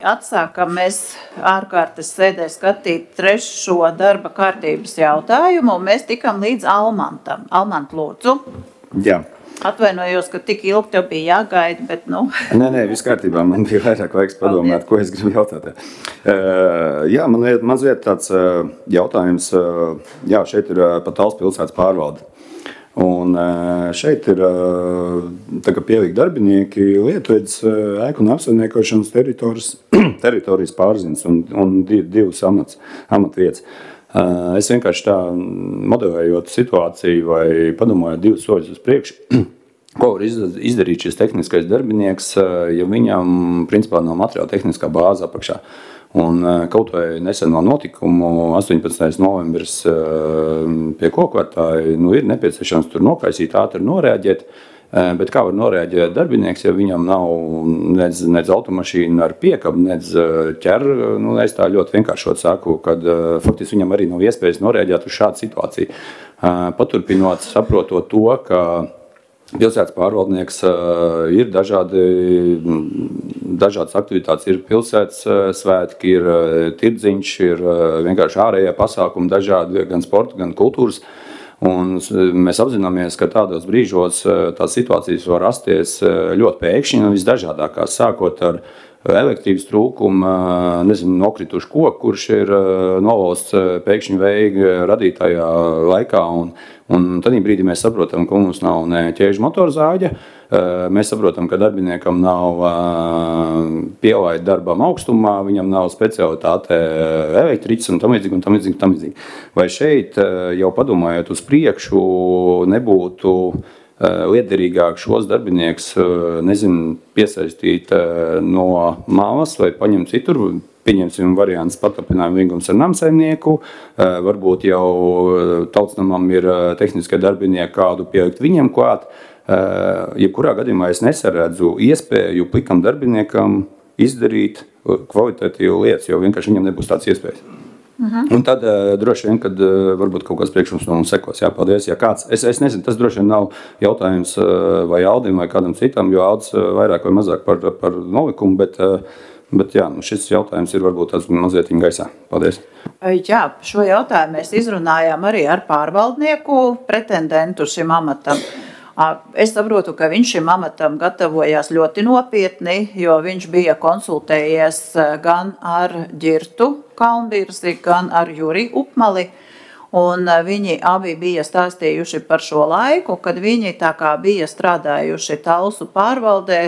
Atsākam mēs ārkārtas sēdē skatīt trešo darba kārtības jautājumu, un mēs tikam līdz Almantam. Almant, lūdzu. Jā. Atvainojos, ka tik ilgi tev bija jāgaida, bet Nē, viss kārtībā. Man bija vairāk laiks padomāt, ko es gribu jautāt. Jā, man mazliet tāds jautājums. Jā, šeit ir pa Talsu pilsētas pārvalde. Un šeit ir pievilkti darbinieki Lietuvas ēku un apsaimniekošanas teritorijas pārziņas un divas amatvietas. Es vienkārši tā modelējot situāciju vai padomājot divus soļus uz priekšu, ko var izdarīt šis tehniskais darbinieks, ja viņam principā nav materiāla tehniskā bāze apakšā. Un kaut vai neseno notikumu 18. novembris pie kokvartāja ir nepieciešams tur nokaisīt, ātri noreaģēt, bet kā var noreaģēt darbinieks, ja viņam nav nec automašīna ar piekabu, nec ķer, es tā ļoti vienkāršot saku, kad faktiski viņam arī nav iespējas noreaģēt uz šādu situāciju. Paturpinot, saprotot to, ka pilsētas pārvaldnieks ir dažādas aktivitātes, ir pilsētas svētki, ir tirdziņš, ir vienkārši ārējie pasākumi, dažādi gan sporta, gan kultūras. Un mēs apzināmies, ka tādos brīžos tās situācijas var rasties ļoti pēkšņi un visdažādākās, sākot ar elektrības trūkumu, nokrituši koku, kurš ir novalsts pēkšņi vēja radītajā laikā. Un tad brīdī mēs saprotam, ka mums nav ne ķēžu motorzāģa, mēs saprotam, ka darbiniekam nav pielaida darbam augstumā, viņam nav specialitāte elektriķis un tam līdzīgi. Vai šeit jau padomājot uz priekšu nebūtu lietderīgāk šos darbiniekus, piesaistīt no malas vai paņemt citur? Pieņemsim variants paturpinājumu līgums ar namsaimnieku, varbūt jau tautsnamam ir tehniskie darbinieki kādu pielikt viņam klāt. Jebkurā gadījumā es nesaredzu iespēju plikam darbiniekam izdarīt kvalitatīvu lietas, jo vienkārši viņam nebūs tāds iespējas. Un tad droši vien, kad varbūt kaut kāds priekšums no mums sekos. Jā, paldies. Ja kāds, es nezinu, tas droši vien nav jautājums vai Aldim vai kādam citam, jo Aldis vairāk vai mazāk par nolikumu, bet jā, šis jautājums ir varbūt tāds mazliet gaisā. Paldies. Jā, šo jautājumu mēs izrunājām arī ar pārvaldnieku pretendentu šim amatam. Es saprotu, ka viņš šim amatam gatavojās ļoti nopietni, jo viņš bija konsultējies gan ar Ģirtu Kalnbirzi, gan ar Juri Upmali. Un viņi abi bija stāstījuši par šo laiku, kad viņi tā kā bija strādājuši Talsu pārvaldē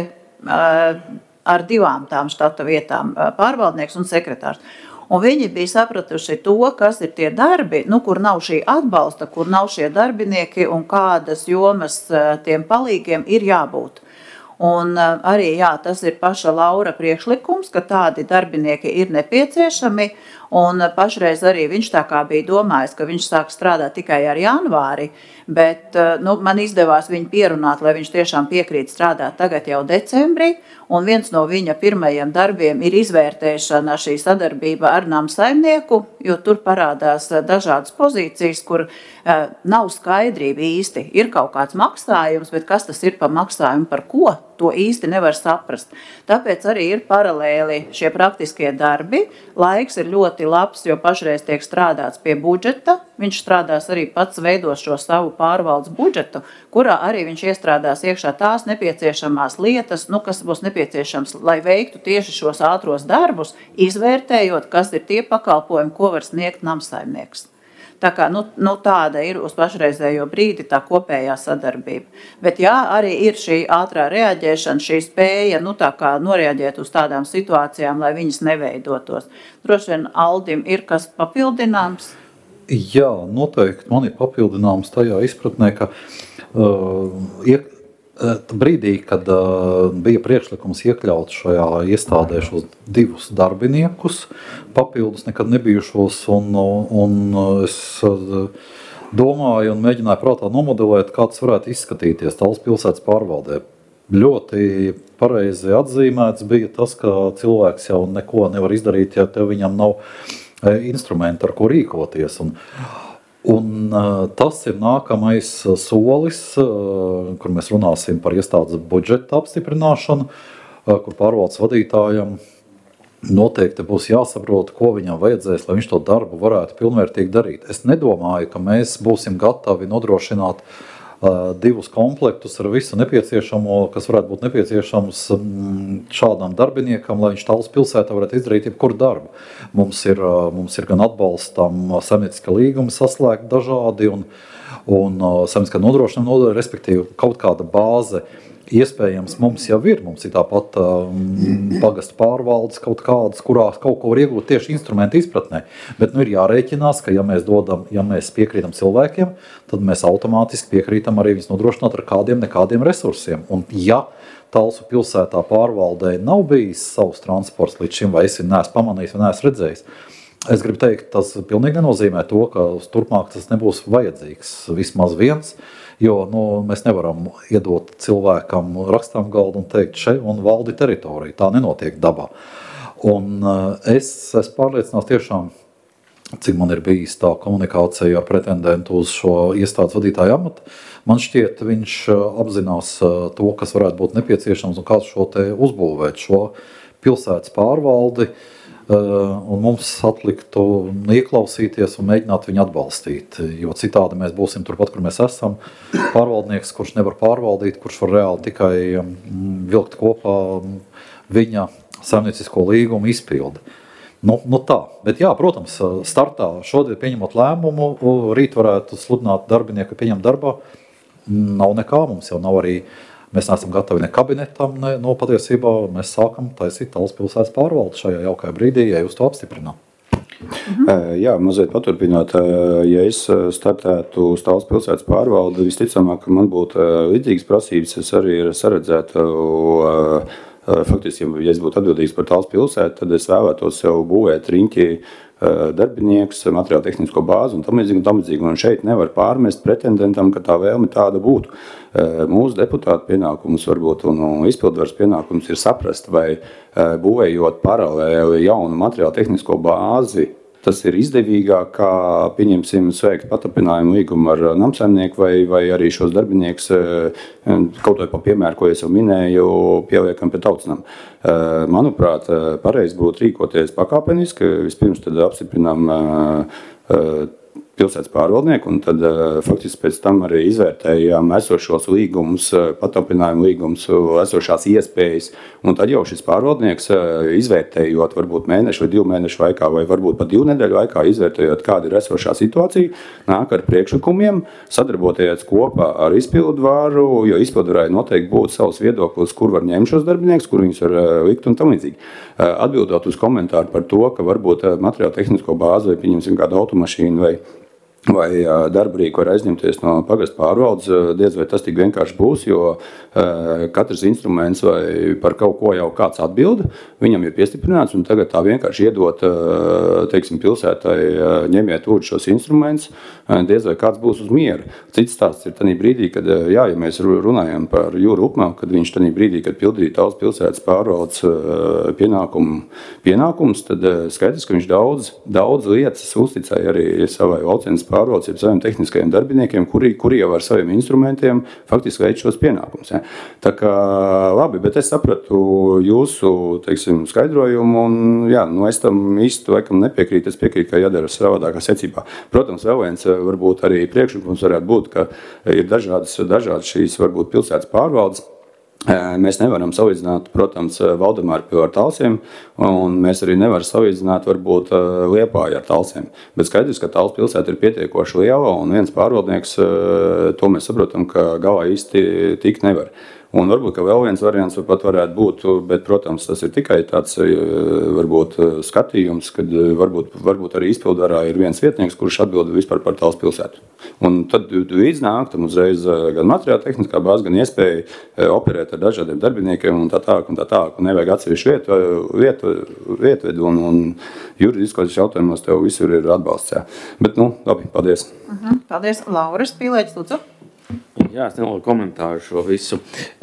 ar divām tām štata vietām, pārvaldnieks un sekretārs. Un viņi bija sapratuši to, kas ir tie darbi, kur nav šī atbalsta, kur nav šie darbinieki un kādas jomas tiem palīgiem ir jābūt. Un arī tas ir paša Laura priekšlikums, ka tādi darbinieki ir nepieciešami. Un pašreiz arī viņš tā kā bija domājis, ka viņš sāk strādāt tikai ar janvāri, bet man izdevās viņu pierunāt, lai viņš tiešām piekrīt strādāt tagad jau decembrī. Un viens no viņa pirmajiem darbiem ir izvērtēšana šī sadarbība ar namsaimnieku, jo tur parādās dažādas pozīcijas, kur nav skaidrība īsti. Ir kaut kāds maksājums, bet kas tas ir par maksājumu, par ko, to īsti nevar saprast. Tāpēc arī ir paralēli šie praktiskie darbi. Laiks ir ļoti labs, jo pašreiz tiek strādāts pie budžeta. Viņš strādās arī pats veidos šo savu pārvaldes budžetu, kurā arī viņš iestrādās iekšā tās nepieciešamās lietas, kas būs nepieciešams, lai veiktu tieši šos ātros darbus, izvērtējot, kas ir tie pakalpojumi, ko var sniegt namsaimnieks. Tā kā, tāda ir uz pašreizējo brīdi tā kopējā sadarbība. Bet arī ir šī ātrā reaģēšana, šī spēja, tā kā noreaģēt uz tādām situācijām, lai viņas neveidotos. Droši vien Aldim ir kas papildināms? Jā, noteikti man ir papildināms tajā izpratnē, ka brīdī, kad bija priekšlikums iekļaut šajā iestādē šos divus darbiniekus, papildus nekad nebijušos, un es domāju un mēģināju prātā nomodelēt, kā tas varētu izskatīties Talsu pilsētas pārvaldē. Ļoti pareizi atzīmēts bija tas, ka cilvēks jau neko nevar izdarīt, ja viņam nav instrumenti, ar ko rīkoties. Un tas ir nākamais solis, kur mēs runāsim par iestādes budžeta apstiprināšanu, kur pārvaldes vadītājam noteikti būs jāsaprot, ko viņam vajadzēs, lai viņš to darbu varētu pilnvērtīgi darīt. Es nedomāju, ka mēs būsim gatavi nodrošināt 2 komplektus ar visu nepieciešamo, kas varētu būt nepieciešams šādam darbiniekam, lai viņš Talsu pilsētā varētu izdarīt jebkuru darbu. Mums ir gan atbalstam saimnieciskā līguma saslēgt dažādi un saimnieciskā nodrošinājuma nodaļa, respektīvi kaut kāda bāze. Iespējams, mums jau ir tāpat pagastu pārvaldes kaut kādas, kurās kaut ko var iegūt tieši instrumentu izpratnē. Bet ir jārēķinās, ka ja mēs piekrītam cilvēkiem, tad mēs automātiski piekrītam arī viņus nodrošināt ar kādiem nekādiem resursiem. Un ja Talsu pilsētā pārvaldē nav bijis savs transports līdz šim, vai es neesmu pamanījis, vai neesmu redzējis, es gribu teikt, tas pilnīgi nenozīmē to, ka turpmāk tas nebūs vajadzīgs vismaz viens. Jo mēs nevaram iedot cilvēkam rakstām galdu un teikt šeit un valdi teritoriju. Tā nenotiek dabā. Un es esmu pārliecināts tiešām, cik man ir bijis tā komunikācija ar pretendentu uz šo iestādes vadītāju amatu. Man šķiet, viņš apzinās to, kas varētu būt nepieciešams un kāds šo te uzbūvēt šo pilsētas pārvaldi. Un mums atliktu ieklausīties un mēģināt viņu atbalstīt, jo citādi mēs būsim turpat, kur mēs esam. Pārvaldnieks, kurš nevar pārvaldīt, kurš var reāli tikai vilkt kopā viņa saimniecisko līgumu izpildi. Nu tā, bet jā, protams, startā šodien pieņemot lēmumu, rīt varētu sludināt darbinieku pieņemt darbā. Nav nekā, mums jau nav arī. Mēs neesam gatavi ne kabinetam, patiesībā mēs sākam taisīt Talsu pilsētas pārvaldi šajā jaukajā brīdī, ja jūs to apstiprināt. Jā, mazliet paturpināt, ja es startētu uz Talsu pilsētas pārvaldi, visticamāk, ka man būtu līdzīgas prasības, es arī saredzētu, faktiski, ja es būtu atbildīgs par Talsu pilsētu, tad es vēlētos sev būvēt riņķi darbinieks, materiālu tehnisko bāzi un tam līdzīgi. Un šeit nevar pārmest pretendentam, ka tā vēlme tāda būtu. Mūsu deputātu pienākums varbūt un izpildvaras pienākums ir saprast, vai būvējot paralēli jaunu materiālu tehnisko bāzi, tas ir izdevīgāk, kā pieņemsim sveikt patapinājumu līgumu ar namsaimnieku vai arī šos darbiniekus, kaut vai pa piemēru, ko es jau minēju, pieliekam pie tautsnam. Manuprāt, pareizi būtu rīkoties pakāpeniski, vispirms tad apstiprinām pilsētas pārvaldnieku, un tad faktiski pēc tam arī izvērtējām esošos līgumus, patapinājumu līgumus, esošās iespējas, un tad jau šis pārvaldnieks izvērtējot varbūt mēnešu vai 2 mēnešu laikā, vai varbūt pat 2 nedēļu laikā izvērtējot, kāda ir esošā situācija, nāk ar priekšlikumiem, sadarboties kopā ar izpildvaru, jo izpildvarai noteikti būtu savs viedoklis, kur var ņemt šos darbiniekus, kur viņus var likt un tam līdzīgi. Atbildot uz komentāru par to, ka varbūt materiālu tehnisko bāzi vai pieņemsim kādu automašīnu vai darbrīku var aizņemties no pagastu pārvaldes, diez vai tas tik vienkārši būs, jo katrs instruments vai par kaut ko jau kāds atbild, viņam ir piestiprināts, un tagad tā vienkārši iedot, teiksim, pilsētai ņemiet lūdzu šos instrumentus, diez vai kāds būs uz mieru. Cits stāsts ir tādā brīdī, kad, ja mēs runājam par Jūru Upmalu, kad viņš tādā brīdī, kad pildīja Talsu pilsētas pārvaldes pienākums, tad skaidrs, ka viņš daudz lietas uzticēja arī savai valcienas pārvaldes, jeb saviem tehniskajiem darbiniekiem, kuri jau ar saviem instrumentiem faktiski veic šos pienākumus. Ja. Tā kā labi, bet es sapratu jūsu, teiksim, skaidrojumu, un jā, es tam īsti laikam nepiekrītu, es piekrītu, ka jādara savādākā secībā. Protams, vēl viens varbūt arī priekšlikums varētu būt, ka ir dažādas šīs varbūt pilsētas pārvaldes. Mēs nevaram salīdzināt, protams, Valdemāru pili ar Talsiem, un mēs arī nevaram salīdzināt varbūt Liepāju ar Talsiem. Bet skaidrs, ka Talsu pilsēta ir pietiekoši liela, un viens pārvaldnieks, to mēs saprotam, ka galā īsti tikt nevar. Un varbūt, ka vēl viens variants pat varētu būt, bet, protams, tas ir tikai tāds, varbūt, skatījums, kad varbūt arī izpildvarā ir viens vietnieks, kurš atbild vispār par Talsu pilsētu. Un tad līdznāk tam uzreiz gan materiāla tehniskā bāze, gan iespēja operēt ar dažādiem darbiniekiem un tā tālāk, un nevajag atsevišķu vietvedu un juridiskos jautājumos tev visur ir atbalsts. Jā. Bet, labi, paldies. Paldies, Lauris Pīlēķis, lūdzu. Jā, es nevaru komentāru šo visu.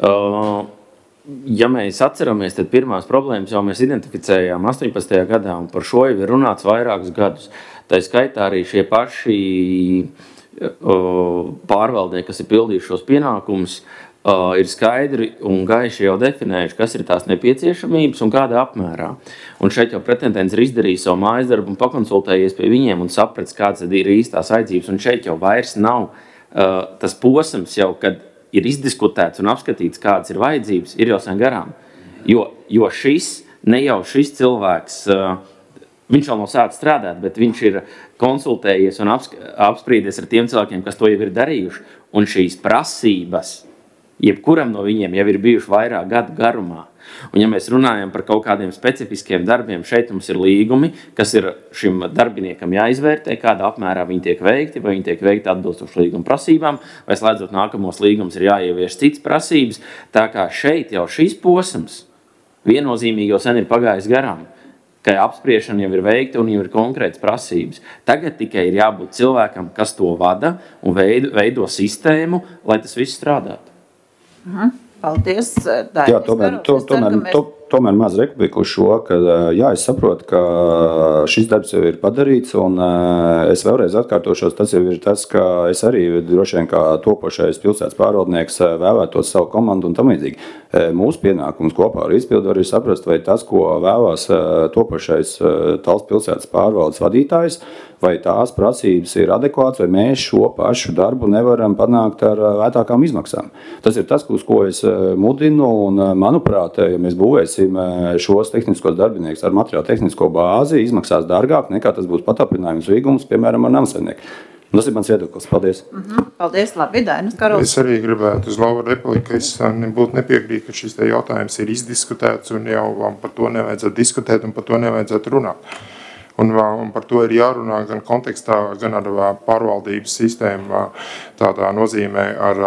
Ja mēs atceramies, tad pirmās problēmas jau mēs identificējām 18. gadā, un par šo jau ir runāts vairākus gadus. Tā skaitā arī šie paši pārvaldnieki, kas ir pildījuši šos pienākumus, ir skaidri un gaiši jau definējuši, kas ir tās nepieciešamības un kādā apmērā. Un šeit jau pretendents ir izdarījis savu mājas darbu un pakonsultējies pie viņiem un sapratis, kāds ir īstās vajadzības. Un šeit jau vairs nav tas posms, jau, kad ir izdiskutēts un apskatīts, kādas ir vajadzības, ir jau sen garām. Jo ne jau šis cilvēks, viņš vēl nav sācis strādāt, bet viņš ir konsultējies un apsprīdies ar tiem cilvēkiem, kas to jau ir darījuši. Un šīs prasības, jebkuram no viņiem jau ir bijuši vairāk gadu garumā. Un ja mēs runājam par kaut kādiem specifiskiem darbiem, šeit mums ir līgumi, kas ir šim darbiniekam jāizvērtē, kādā apmērā viņi tiek veikti, vai viņi tiek veikti atbilstoši līguma prasībām, vai slēdzot nākamos līgumus ir jāievieš cits prasības. Tā kā šeit jau šis posms viennozīmīgi jau sen ir pagājis garām, ka apspriešana jau ir veikta un jau ir konkrētas prasības. Tagad tikai ir jābūt cilvēkam, kas to vada un veido sistēmu, lai tas viss strādātu. Paldies. Jā, tomēr maz republiku uz šo, ka es saprotu, ka šis darbs jau ir padarīts, un es vēlreiz atkārtošos, tas jau ir tas, ka es arī droši vien kā topošais pilsētas pārvaldnieks vēlētos savu komandu un tam līdzīgi. Mūsu pienākums kopā ar izpildu ir saprast, vai tas, ko vēlās topošais Talsu pilsētas pārvaldes vadītājs, vai tās prasības ir adekvāts, vai mēs šo pašu darbu nevaram panākt ar lētākām izmaksām. Tas ir tas, uz ko es mudinu, un manuprāt, ja mēs būvēsim šos tehniskos darbiniekus ar materiālu tehnisko bāzi, izmaksās dārgāk nekā tas būs pataprinājums līgums, piemēram, ar namsainieku. Tas ir mans viedoklis. Paldies. Paldies, labi, Dainis Karols. Es arī gribētu uz Laura repliku, es nebūtu nepiekrīt, ka šis te jautājums ir izdiskutēts un jau par to nevajadzētu diskutēt un par to nevajadzētu runāt. Un par to ir jārunā gan kontekstā, gan ar pārvaldības sistēmu, tādā nozīmē ar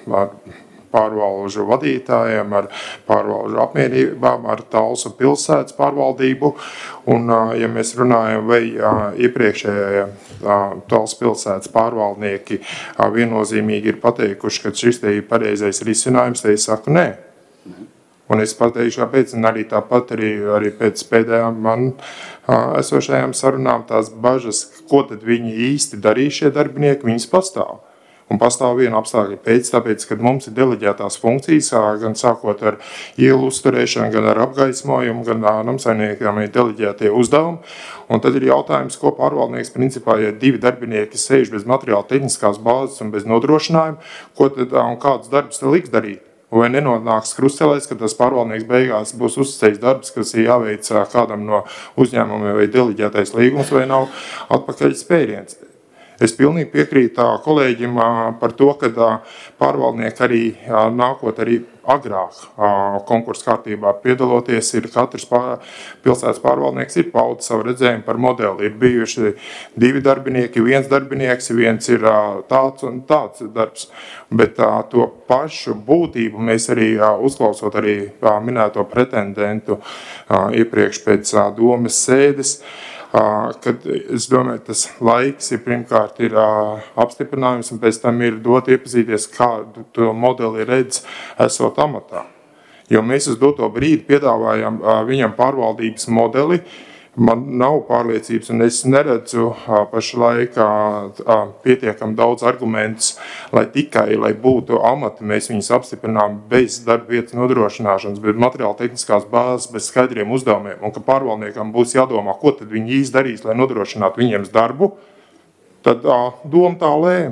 pārvalžu vadītājiem, ar pārvalžu apmierībām, ar Talsu pilsētas pārvaldību. Un, ja mēs runājam, vai iepriekšējie Talsu pilsētas pārvaldnieki viennozīmīgi ir pateikuši, ka šis te ir pareizais risinājums, tad es saku nē. Un es pateikšu, kāpēc, un arī tāpat arī pēc pēdējām man esošajām sarunām tās bažas, ko tad viņi īsti darīja šie darbinieki, viņas pastāv. Un pastāv viena apstākļa tāpēc, kad mums ir deleģētās funkcijas, gan sākot ar ielu uzturēšanu, gan ar apgaismojumu, gan namsainiekiem ir deleģētie uzdevumi. Un tad ir jautājums, ko pārvaldnieks principā, ja divi darbinieki sēž bez materiāla tehniskās bāzes un bez nodrošinājuma, ko tad un kādus darbus te liks darīt? Vai nenonāks krustcelēs, ka tas pārvaldnieks beigās būs uzticējis darbs, kas ir jāveic kādam no uzņēmumiem vai deleģētais līgums, vai nav atpakaļ spēriens. Es pilnīgi piekrītu kolēģim par to, ka pārvaldnieki arī nākot arī agrāk konkursu kārtībā piedaloties, ir katrs pilsētas pārvaldnieks ir paudis savu redzējumu par modeli. Ir bijuši divi darbinieki, viens darbinieks, viens ir tāds un tāds darbs. Bet to pašu būtību mēs arī uzklausot arī minēto pretendentu iepriekš pēc domes sēdes, kad es domāju, tas laiks ir pirmkārt ir apstiprinājums un pēc tam ir dot iepazīties, kādu to modeli redz esot amatā. Jo mēs uz doto brīdi piedāvājam viņam pārvaldības modeli, man nav pārliecības un es neredzu pašlaik pietiekam daudz argumentus, lai būtu amati, mēs viņus apstiprinām bez darba vietas nodrošināšanas, bez materiāla tehniskās bāzes, bez skaidriem uzdevumiem, un ka pārvaldniekam būs jādomā, ko tad viņi īsti darīs, lai nodrošinātu viņiem darbu, tad doma tā lēma.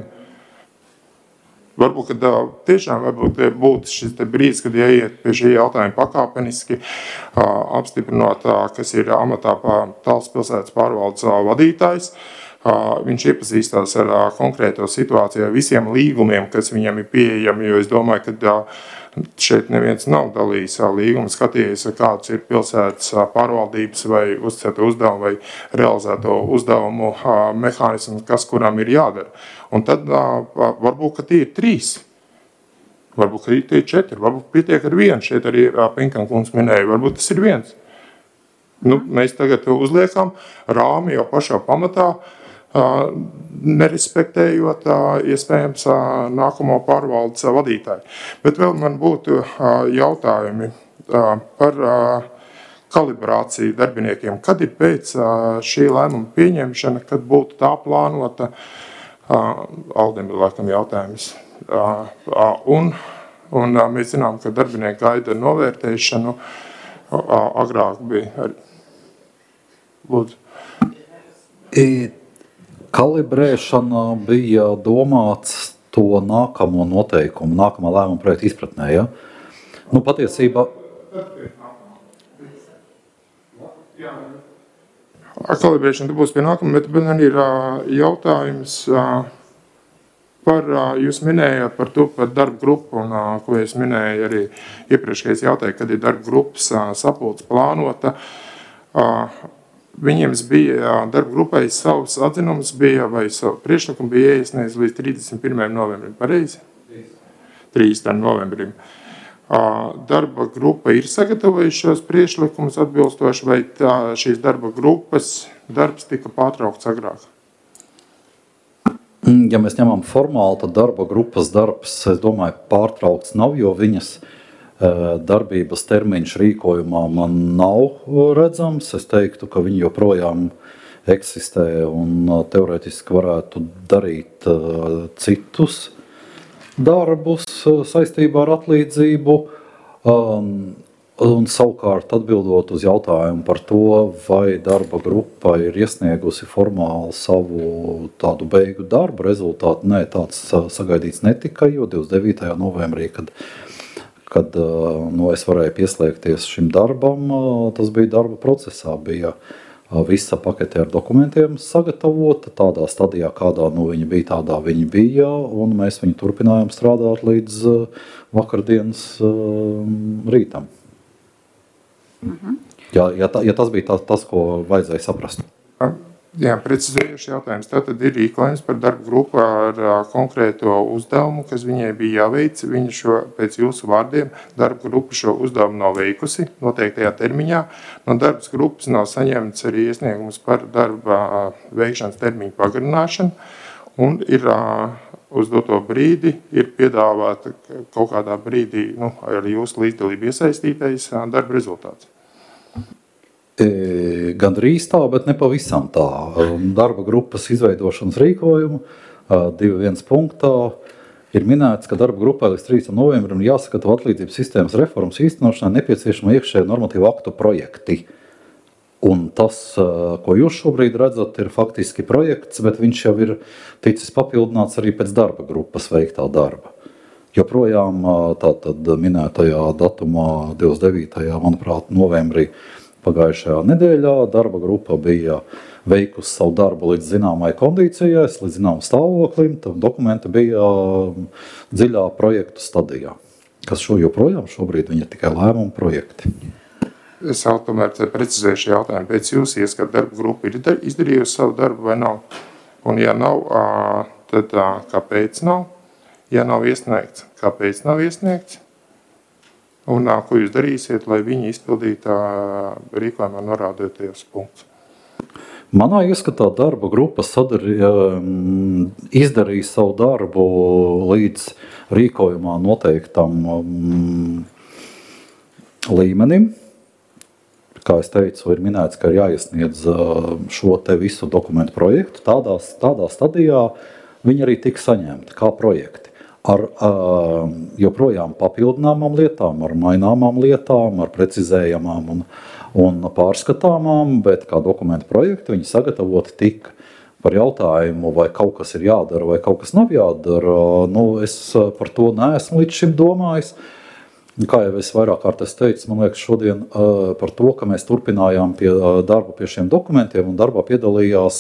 Varbūt, ka tiešām būtu šis brīdis, kad jāiet pie šī jautājuma pakāpeniski, apstiprinot, kas ir amatā Talsu pilsētas pārvaldes vadītājs. Viņš iepazīstās ar konkrēto situāciju, ar visiem līgumiem, kas viņam ir pieejami, jo es domāju, ka šeit neviens nav dalījis līgumu, skatījies, kāds ir pilsētas pārvaldības vai uzticēto uzdevumu vai realizēto uzdevumu mehānismu, kas kuram ir jādara. Un tad varbūt, ka tie ir 3, varbūt, ka tie ir 4, varbūt pietiek ar 1, šeit arī Pinkankungs minēja, varbūt tas ir 1. Mēs tagad uzliekam rāmi jau pašā pamatā, nerespektējot iespējams nākamo pārvaldes vadītāju. Bet vēl man būtu jautājumi par kalibrāciju darbiniekiem. Kad ir pēc šī lēmuma pieņemšana, kad būtu tā plānota, Aldem ir laikam jautājums, un Un mēs zinām, ka darbinieki gaida novērtēšanu. Agrāk bija arī. Lūdzu. Kalibrēšana bija domāts to nākamo noteikumu, nākamā lēmuma projekta izpratnē, ja? Nu, patiesībā... Kalibrēšana būs pie nākamā, bet man ir jautājums par, jūs minējāt par to, par darba grupu, un ko es minēju arī iepriekšējais jautāju, kad ir darba grupas sapulce plānota. Viņiem bija darba grupai savs atzinums bija, vai savu priekšlikumu bija iesniegts līdz 31. novembrim. Pareizi? 30. novembrim. Darba grupa ir sagatavojuši šos priekšlikumus atbilstoši, vai šīs darba grupas darbs tika pārtraukts agrāk? Ja mēs ņemam formāli, tad darba grupas darbs, es domāju, pārtraukts nav, jo viņas darbības termiņš rīkojumā man nav redzams. Es teiktu, ka viņi joprojām eksistē un teorētiski varētu darīt citus darbus saistībā ar atlīdzību. Un savukārt atbildot uz jautājumu par to, vai darba grupa ir iesniegusi formāli savu tādu beigu darbu rezultātu, nē, tāds sagaidīts netika, jo 29. novembrī, kad es varēju pieslēgties šim darbam, tas bija darba procesā, bija visa pakete ar dokumentiem sagatavota, tādā stadijā, kādā viņa bija, tādā viņa bija, un mēs viņu turpinājām strādāt līdz vakardienas rītam. Ja tas bija tas, ko vajadzēja saprast. Jā, precizējuši jautājums. Tātad ir rīkojums par darba grupu ar konkrēto uzdevumu, kas viņai bija jāveic. Viņa šo, pēc jūsu vārdiem, darba grupa šo uzdevumu nav veikusi noteiktajā termiņā. No darbas grupas nav saņemts arī iesniegums par darba veikšanas termiņu pagarināšanu. Un ir uz doto brīdi ir piedāvāta kaut kādā brīdī ar jūsu līdzdalību iesaistītais darba rezultāts. Gandrīz tā, bet ne pavisam tā. Darba grupas izveidošanas rīkojumu 2.1 punktā ir minēts, ka darba grupai līdz 3. novembrim jāsagatavo atlīdzības sistēmas reformas īstenošanai nepieciešama iekšēja normatīva aktu projekti. Un tas, ko jūs šobrīd redzat, ir faktiski projekts, bet viņš jau ir ticis papildināts arī pēc darba grupas veiktā darba. Joprojām tātad minētajā datumā 29. manuprāt, novembrī pagājušajā nedēļā darba grupa bija veikusi savu darbu līdz zināmai kondīcijai, līdz zināmam stāvoklim, tad dokumenti bija dziļā projektu stadijā, kas joprojām šobrīd viņa tikai lēmuma projekti. Es vēl tomēr precizēšu jautājumu. Pēc jūsu ieskatu darba grupa ir izdarījusi savu darbu vai nav? Un ja nav, tad kāpēc nav? Ja nav iesniegts, kāpēc nav iesniegts? Un ko jūs darīsiet, lai viņi izpildītu rīkojumā norādītajos punktus? Manā ieskatā darba grupa izdarīja savu darbu līdz rīkojumā noteiktam līmenim. Kā es teicu, ir minēts, ka ir jāiesniedz šo te visu dokumentu projektu. Tādā stadijā viņi arī tika saņemti kā projekti. Ar joprojām papildināmām lietām, ar maināmām lietām, ar precizējamām un pārskatāmām, bet kā dokumentu projekti viņi sagatavoti tika. Par jautājumu, vai kaut kas ir jādara, vai kaut kas nav jādara, es par to neesmu līdz šim domājis. Kā jau es vairāk kārt teicu, man liekas šodien par to, ka mēs turpinājām darbu pie šiem dokumentiem un darbā piedalījās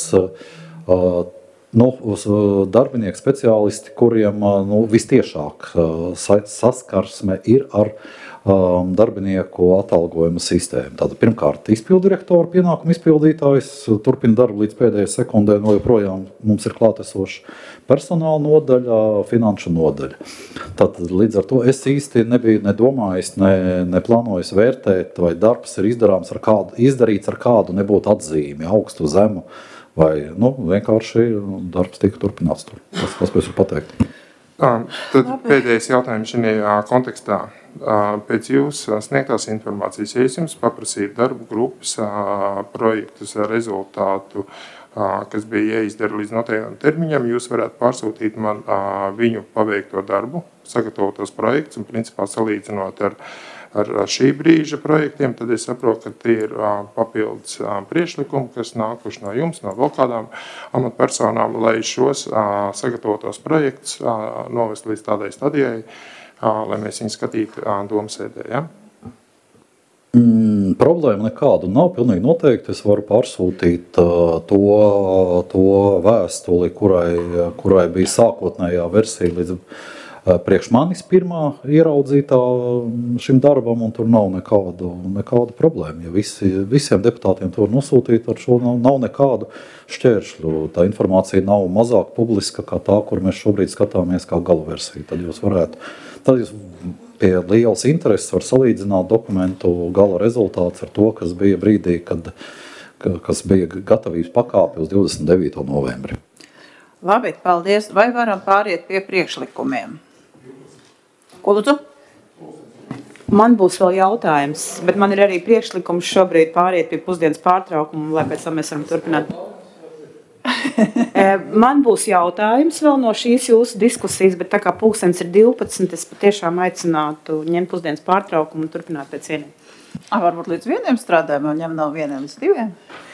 darbinieki, speciālisti, kuriem vistiešāk saskarsme ir ar darbinieku atalgojuma sistēmu. Tātad pirmkārt izpildirektora pienākumu izpildītājs turpina darbu līdz pēdējai sekundē, joprojām mums ir klātesoša personāla nodaļa, finanšu nodaļa. Tātad līdz ar to es īsti nebiju nedomājis, neplānojis vērtēt, vai darbs ir izdarīts ar kādu nebūtu atzīmi, augstu, zemu, vai vienkārši darbs tika turpināts. Tas, ko es varu pateikt. Tad pēdējais jautājums šajā kontekstā. pēc jūsu sniegtās informācijas, ja es jums paprasītu darbu grupas projektus rezultātu, kas bija jāizdara līdz noteiktam termiņam, jūs varētu pārsūtīt man viņu paveikto darbu, sagatavotos projektus un principā salīdzinot ar šī brīža projektiem, tad es saprotu, ka tie ir papildus priekšlikumi, kas nākuši no jums, no vēl kādām amatpersonām, lai šos sagatavotos projektus novest līdz tādai stadijai, lai mēs viņu skatītu domasēdē. Ja? Problēma nekādu nav, pilnīgi noteikti. Es varu pārsūtīt to vēstuli, kurai bija sākotnējā versija līdz priekš manis pirmā ieraudzītā šim darbam, un tur nav nekādu problēmu. Ja visiem deputātiem to var nosūtīt, ar šo nav nekādu šķēršļu. Tā informācija nav mazāk publiska kā tā, kur mēs šobrīd skatāmies kā gala versiju. Tad jūs pie lielas intereses var salīdzināt dokumentu gala rezultāts ar to, kas bija brīdī, kas bija gatavības pakāpe uz 29. novembri. Labi, paldies. Vai varam pāriet pie priekšlikumiem? Ko lūdzu? Man būs vēl jautājums, bet man ir arī priekšlikums šobrīd pāriet pie pusdienas pārtraukuma, lai pēc tam mēs varam turpināt. Man būs jautājums vēl no šīs jūsu diskusijas, bet tā kā pulkstens ir 12, es patiešām aicinātu ņemt pusdienas pārtraukumu un turpināt pēc vieniem. Varbūt līdz 1 strādājam, un ņem no 1 līdz 2.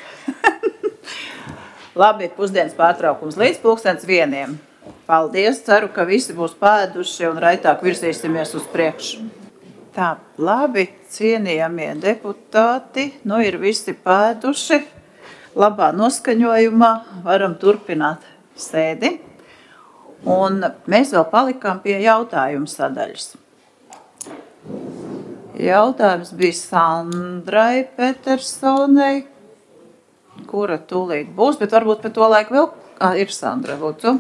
Labi, pusdienas pārtraukums līdz pulkstens 1. Paldies, ceru, ka visi būs pēduši un raitāk virzīsimies uz priekšu. Tā, labi, cienījamie deputāti, ir visi pēduši. Labā noskaņojumā varam turpināt sēdi. Un mēs vēl palikām pie jautājumu sadaļas. Jautājums bija Sandrai Petersonai, kura tūlīt būs, bet varbūt pēc to laiku vēl ir Sandra, lūdzu.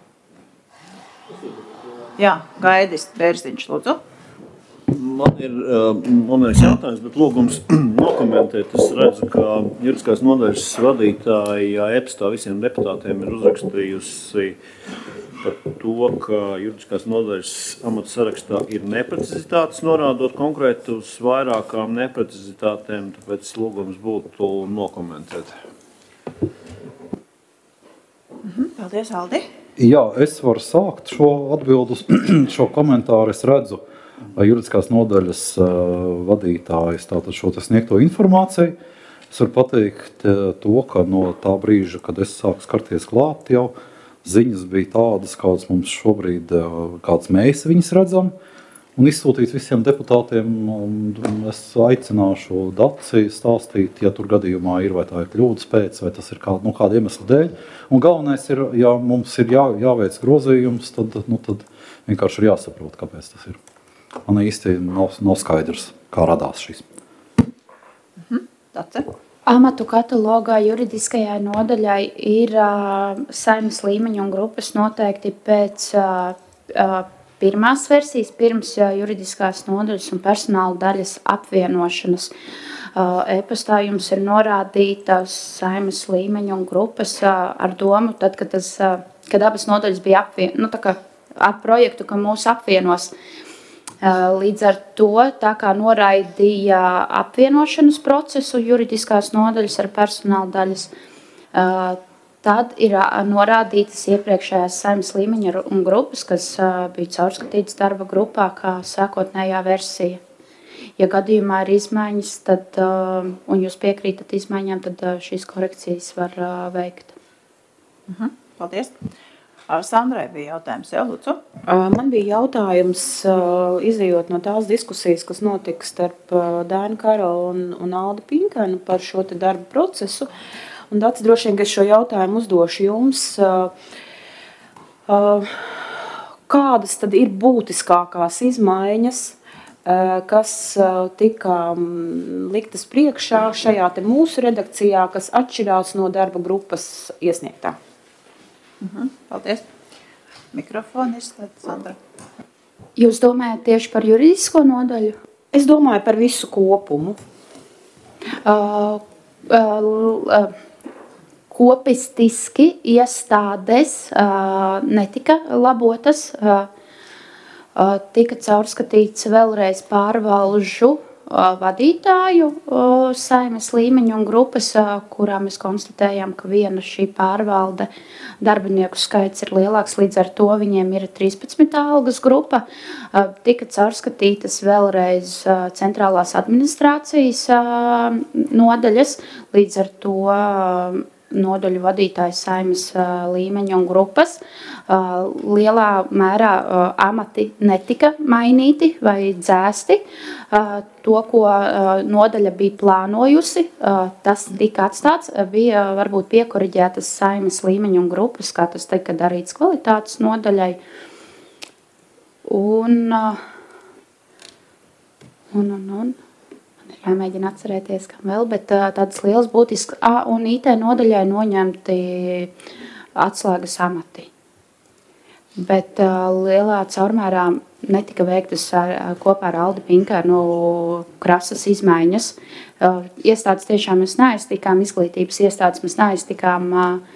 Jā, Gaidis Bērziņš, lūdzu. Man ir jautājums, bet lūgums nokomentēt. Es redzu, ka juridiskās nodaļas vadītāja e-pastā visiem deputātiem ir uzrakstījusi par to, ka juridiskās nodaļas amata sarakstā ir neprecizitātes, norādot konkrēti uz vairākām neprecizitātēm, tāpēc lūgums būtu nokomentēt. Paldies, Aldi. Jā, es varu sākt šo atbildu uz šo komentāru. Es redzu juridiskās nodaļas vadītājas tātad šo sniegto informāciju. Es varu pateikt to, ka no tā brīža, kad es sāku skarties klāt, jau ziņas bija tādas, kādas mums šobrīd, kādas mēs viņas redzam, un izsūtīt visiem deputātiem. Es aicināšu Daci stāstīt, ja tur gadījumā ir, vai tā ir kļūdas pēc, vai tas ir kāda iemesla dēļ. Un galvenais ir, ja mums ir jāveic grozījums, tad vienkārši ir jāsaprot, kāpēc tas ir. Man īsti nav skaidrs, kā radās šis. Dace? Amatu katalogā juridiskajai nodaļai ir saimnes līmeņa un grupas noteikti pēc pirmās versijas, pirms juridiskās nodaļas un personāla daļas apvienošanas. E-pastā jums ir norādītas saimnes līmeņa un grupas ar domu, tad, kad abas nodaļas bija ar projektu, ka mūs apvienos. Līdz ar to, tā kā noraidīja apvienošanas procesu juridiskās nodaļas ar personāla daļas, tad ir norādītas iepriekšējās saimnes līmeņa un grupas, kas bija caurskatītas darba grupā kā sākotnējā versija. Ja gadījumā ir izmaiņas, tad, un jūs piekrītat izmaiņām, tad šīs korekcijas var veikt. Paldies. Sandrai bija jautājums, jā, lūdzu. Man bija jautājums, izejot no tās diskusijas, kas notika starp Dainu Karolu un Aldu Pinkanu par šo te darbu procesu. Un Daci, droši vien, ka es šo jautājumu uzdošu jums. Kādas tad ir būtiskākās izmaiņas, kas tika liktas priekšā šajā te mūsu redakcijā, kas atšķirās no darba grupas iesniegtā? Paldies. Mikrofonu izslēdz, Sandra. Jūs domājat tieši par juridisko nodaļu? Es domāju par visu kopumu. Kopistiski iestādes netika labotas. tika caurskatīts vēlreiz pārvalžu vadītāju saimnes līmeņa un grupas, kurā mēs konstatējām, ka viena šī pārvalde darbinieku skaits ir lielāks, līdz ar to viņiem ir 13 algas grupa. Tika caurskatītas vēlreiz centrālās administrācijas nodaļas, līdz ar to nodaļu vadītāju saimnes līmeņa un grupas. Lielā mērā amati netika mainīti vai dzēsti. To, ko nodaļa bija plānojusi, tas tika atstāts. Bija varbūt piekoriģētas saimnes līmeņa un grupas, kā tas tika darīts kvalitātes nodaļai. Un jāmēģina atcerēties, kam vēl, bet tādas lielas būtiskas, un IT nodaļai noņemti atslēgas amati. Bet lielā caurmērā netika veiktas kopā ar Aldi Pinkārnu krasas izmaiņas. Iestādes tiešām mēs neaiztikām, izglītības iestādes mēs neaiztikām,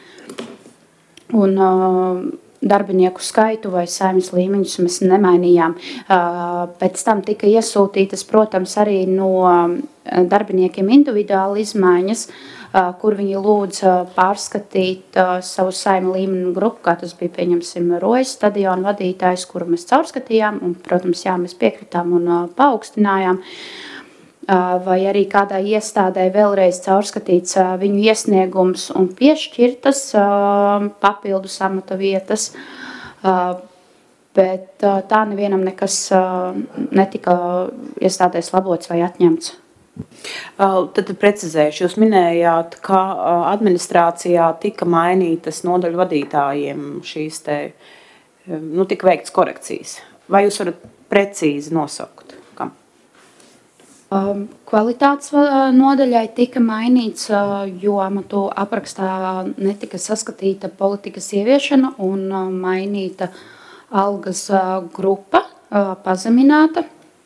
un darbinieku skaitu vai saimnes līmeņus mēs nemainījām. Pēc tam tika iesūtītas, protams, arī no darbiniekiem individuāli izmaiņas, kur viņi lūdz pārskatīt savu saimju līmeni grupu, kā tas bija, pieņemsim, Rojas stadiona vadītājs, kuru mēs caurskatījām, un, protams, jā, mēs piekritām un paaugstinājām. Vai arī kādai iestādē vēlreiz caurskatīts viņu iesniegums un piešķirtas papildus amata vietas, bet tā nevienam nekas netika iestādēs labots vai atņemts. Tad precizēšu, jūs minējāt, ka administrācijā tika mainītas nodaļu vadītājiem šīs te, tika veikts korekcijas. Vai jūs varat precīzi nosaukt? Kvalitātes nodaļai tika mainīts, jo amatu aprakstā netika saskatīta politikas ieviešana un mainīta algas grupa, pazemināta.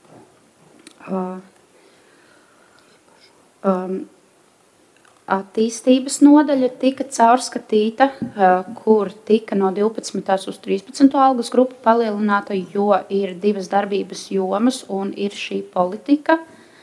Attīstības nodaļa tika caurskatīta, kur tika no 12. uz 13. algas grupu palielināta, jo ir divas darbības jomas un ir šī politika.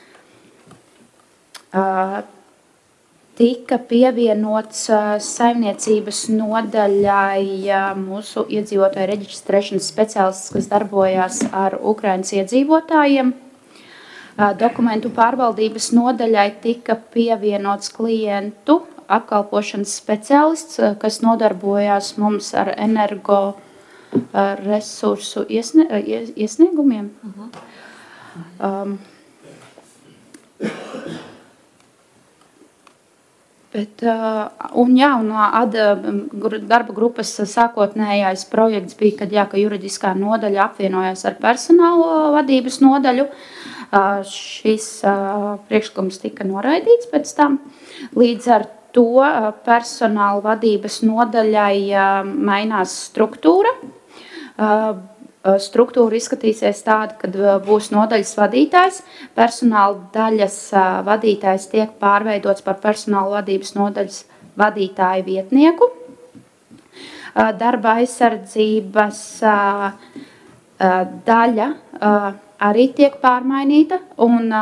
Tika pievienots saimniecības nodaļai mūsu iedzīvotāju reģistrēšanas speciālists, kas darbojās ar Ukrainas iedzīvotājiem. Dokumentu pārvaldības nodaļai tika pievienots klientu apkalpošanas speciālists, kas nodarbojās mums ar energo resursu iesniegumiem. Un darba grupas sākotnējais projekts bija, ka juridiskā nodaļa apvienojās ar personāla vadības nodaļu. Šis priekšlikums tika noraidīts pēc tam. Līdz ar to personāla vadības nodaļai mainās struktūra. Struktūra izskatīsies tāda, kad būs nodaļas vadītājs. Personāla daļas vadītājs tiek pārveidots par personāla vadības nodaļas vadītāju vietnieku. Darba aizsardzības daļa arī tiek pārmainīta un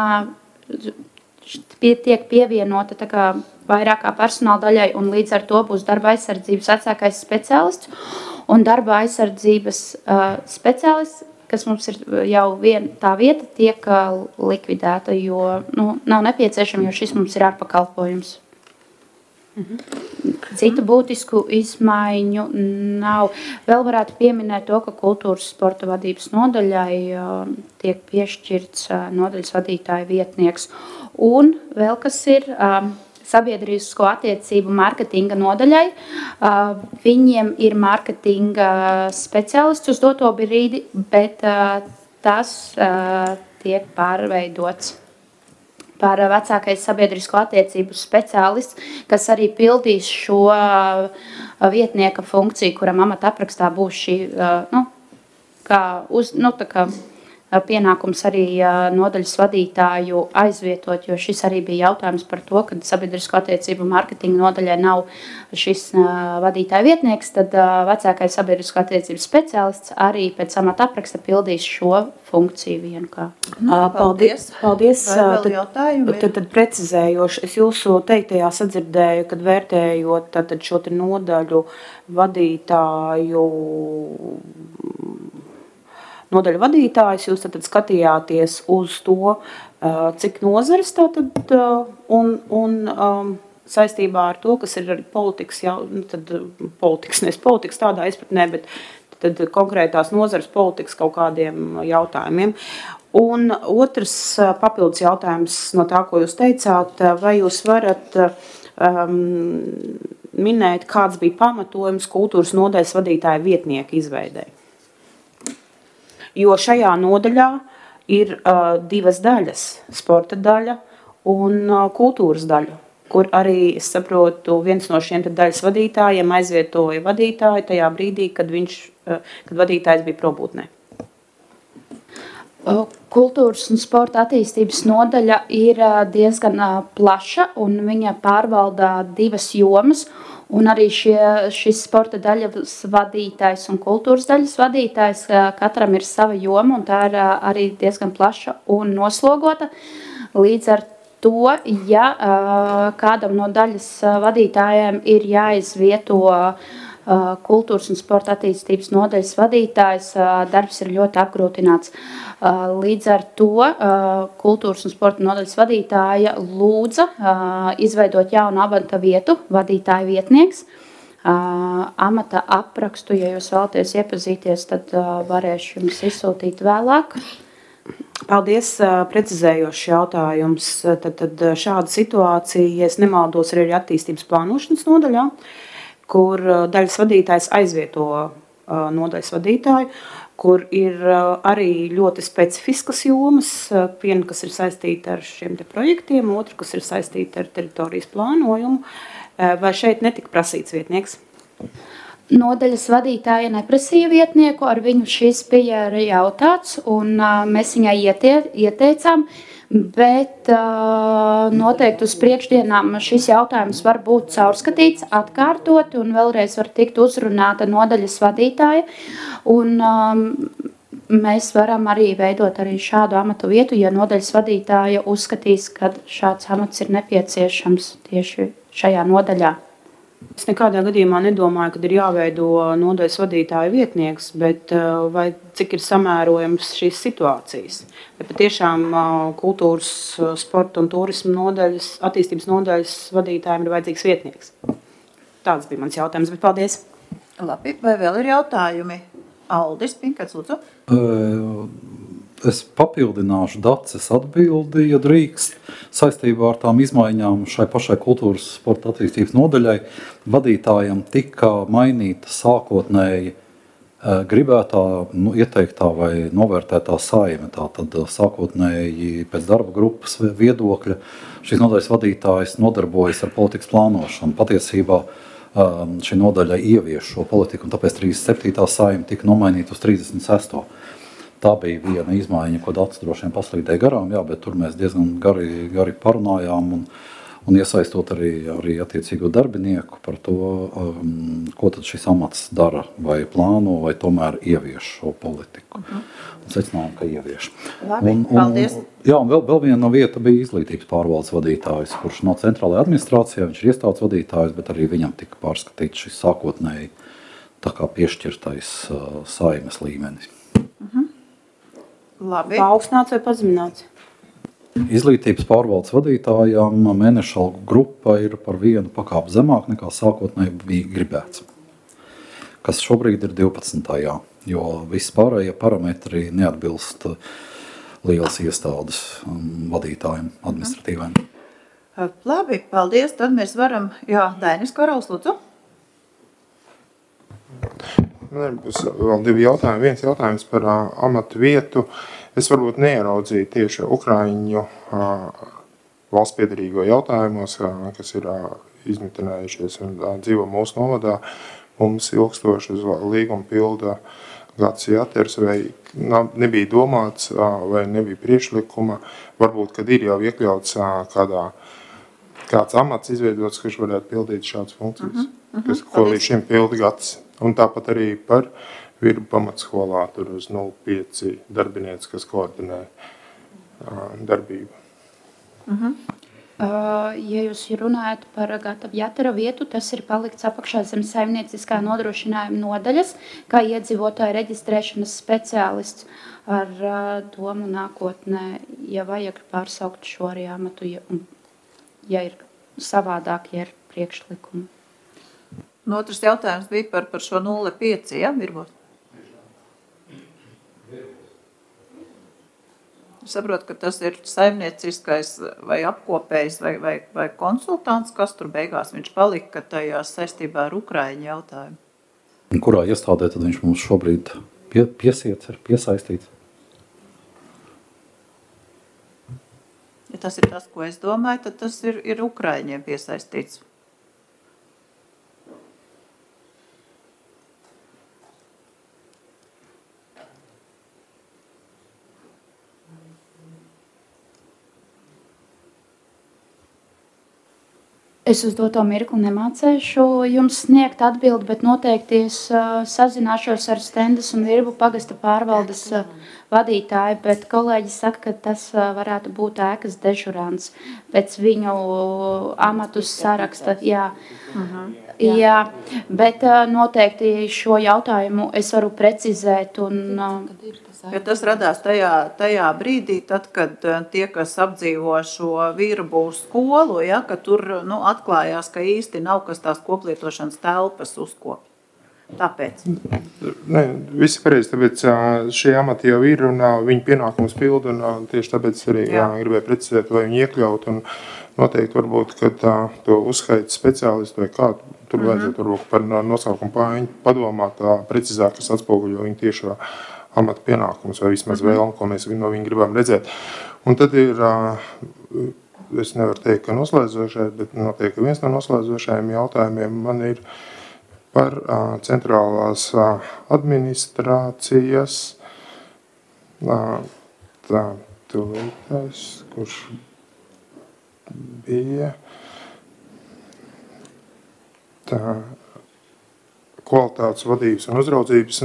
tiek pievienota tā kā vairākā personāla daļai, un līdz ar to būs darba aizsardzības vecākais speciālists. Un darba aizsardzības speciālists, kas mums ir jau tā vieta, tiek likvidēta, jo nav nepieciešama, jo šis mums ir ārpakalpojums. Citu būtisku izmaiņu nav. Vēl varētu pieminēt to, ka kultūras sporta vadības nodaļai tiek piešķirts nodaļas vadītāja vietnieks. Un vēl kas ir sabiedrisko attiecību mārketinga nodaļai. Viņiem ir mārketinga speciālists uz doto brīdi, bet tas tiek pārveidots par vecākais sabiedrisko attiecību speciālists, kas arī pildīs šo vietnieka funkciju, kuram amata aprakstā būs šī, pienākums arī nodaļas vadītāju aizvietot, jo šis arī bija jautājums par to, ka sabiedrisko attiecību mārketinga nodaļai nav šis vadītāja vietnieks, tad vecākais sabiedrisko attiecību speciālists arī pēc amata apraksta pildīs šo funkciju vienu kā. Paldies. Vai vēl jautājumi? Tad precizējoši, es jūsu teiktajā sadzirdēju, kad vērtējot tad šo te nodaļu vadītājus, jūs tad skatījāties uz to, cik nozares tātad un saistībā ar to, kas ir arī politikas, politikas tādā izpratnē, bet tad konkrētās nozares politikas kaut kādiem jautājumiem. Un otrs papildus jautājums no tā, ko jūs teicāt, vai jūs varat minēt, kāds bija pamatojums kultūras nodaļas vadītāja vietnieka izveidei? Jo šajā nodaļā ir divas daļas, sporta daļa un kultūras daļa, kur arī, es saprotu, viens no šiem daļas vadītājiem aizvietoja vadītāju tajā brīdī, kad vadītājs bija probūtnē. Kultūras un sporta attīstības nodaļa ir diezgan plaša un viņa pārvalda divas jomas. Un arī šis sporta daļas vadītājs un kultūras daļas vadītājs, katram ir sava joma, un tā ir arī diezgan plaša un noslogota. Līdz ar to, ja kādam no daļas vadītājiem ir jāizvieto kultūras un sporta attīstības nodaļas vadītājs, darbs ir ļoti apgrūtināts. Līdz ar to kultūras un sporta nodaļas vadītāja lūdza izveidot jaunu amata vietu, vadītāja vietnieks. Amata aprakstu, ja jūs vēlaties iepazīties, tad varēšu jums izsūtīt vēlāk. Paldies, precizējošs jautājums. Tad šāda situācija, ja es nemaldos, ir arī attīstības plānošanas nodaļā, kur daļas vadītājs aizvieto nodaļas vadītāju, kur ir arī ļoti specifiskas jomas, viena, kas ir saistīta ar šiem te projektiem, otra, kas ir saistīta ar teritorijas plānojumu. Vai šeit netika prasīts vietnieks? Nodaļas vadītāja neprasīja vietnieku, ar viņu šis bija arī jautāts, un mēs viņai ieteicām, bet noteikti uz priekšdienām šis jautājums var būt caurskatīts, atkārtot, un vēlreiz var tikt uzrunāta nodaļas vadītāja, un mēs varam arī veidot arī šādu amatu vietu, ja nodaļas vadītāja uzskatīs, ka šāds amats ir nepieciešams tieši šajā nodaļā. Es nekādā gadījumā nedomāju, ka ir jāveido nodaļas vadītāja vietnieks, bet vai cik ir samērojams šīs situācijas. Vai patiešām kultūras, sporta un turisma nodaļas, attīstības nodaļas vadītājiem ir vajadzīgs vietnieks? Tāds bija mans jautājums, bet paldies. Labi, vai vēl ir jautājumi? Aldis Pinkats, lūdzu. Es papildināšu Daces atbildi, ja drīkst, saistībā ar tām izmaiņām šai pašai kultūras sporta attīstības nodaļai. Vadītājam tika mainīta sākotnēji gribētā, ieteiktā vai novērtētā saime. Tātad sākotnēji pēc darba grupas viedokļa šīs nodaļas vadītājs nodarbojas ar politikas plānošanu. Patiesībā šī nodaļa ievieš šo politiku, un tāpēc 37. saime tika nomainīta uz 36. Tā bija viena izmaiņa, ko Dacis droši vien paslīdēja garām, jā, bet tur mēs diezgan gari parunājām un iesaistot arī attiecīgo darbinieku par to, ko tad šis amats dara, vai plāno, vai tomēr ievieš šo politiku. Un secinājām, ka ievieš. Labi, paldies. Jā, un vēl viena vieta bija izglītības pārvaldes vadītājs, kurš no centrālajā administrācijā, viņš ir iestādes vadītājs, bet arī viņam tika pārskatīts šis sākotnēji tā kā piešķirtais saimes līmenis. Labi. Paaugstināts vai pazemināts? Izglītības pārvaldes vadītājām mēneša algu grupa ir par vienu pakāpi zemāk nekā sākotnēji bija gribēts, kas šobrīd ir 12. Jo viss pārējie parametri neatbilst lielas iestādes vadītājiem, administratīviem. Labi, paldies. Tad mēs varam, Dainis Korals, lūdzu. Vēl divi jautājumi. Viens jautājums par amatu vietu. Es varbūt neieraudzīju tieši Ukraiņu valsts piederīgo jautājumos, kas ir izmitinējušies un dzīvo mūsu novadā. Mums ilgstoši uz līgumu pilda gads jāters, vai nebija domāts, vai nebija priekšlikuma. Varbūt, kad ir jau iekļauts kāds amats izveidots, kurš varētu pildīt šādas funkcijas, ko līdz šim pilda gads. Un tāpat arī par Virbu pamatskolā tur uz 05 darbinieci, kas koordinē darbību. Ja jūs runājat par gatavu jātera vietu, tas ir palikts apakšā zem saimnieciskā nodrošinājuma nodaļas, kā iedzīvotāju reģistrēšanas speciālists ar domu nākotnē, ja vajag pārsaukt šo arī amatu, ja ir savādāk, ja ir priekšlikumi. Un otrs jautājums bija par šo 05, ja, Virbos? Es saprotu, ka tas ir saimnieciskais vai apkopējs vai konsultants, kas tur beigās viņš palika tajās saistībā ar Ukraiņu jautājumu. Kurā iestādē tad viņš mums šobrīd piesaistīts? Ja tas ir tas, ko es domāju, tad tas ir Ukraiņiem piesaistīts. Es uz doto mirkli nemācēšu jums sniegt atbildi, bet noteikti es sazināšos ar Stendes un Virbu pagasta pārvaldes vadītāju, bet kolēģi saka, ka tas varētu būt ēkas dežurants pēc viņu amatus saraksta. Jā. Jā, bet noteikti šo jautājumu es varu precizēt un... Ja tas radās tajā brīdī, tad, kad tie, kas apdzīvo šo Virbu skolu, ja, ka tur atklājās, ka īsti nav kas tās koplietošanas telpas uzkopja. Tāpēc? Ne, visi pareizi, tāpēc šie amati jau ir un viņi pienākums pilda un tieši tāpēc arī gribēju precizēt, vai viņi iekļaut un noteikti varbūt, kad to uzskaita speciālistu vai kā, tur vajadzētu varbūt par nosaukumu pāņu padomāt precizāk, kas atspoguļo viņu tiešo amata pienākums vai vismaz vēlmu, ko mēs no viņa gribam redzēt. Un tad ir, es nevaru teikt, ka noslēdzošais, bet noteikti viens no noslēdzošajiem jautājumiem man ir par centrālās administrācijas tūlītājs, kurš bija kvalitātes vadības un uzraudzības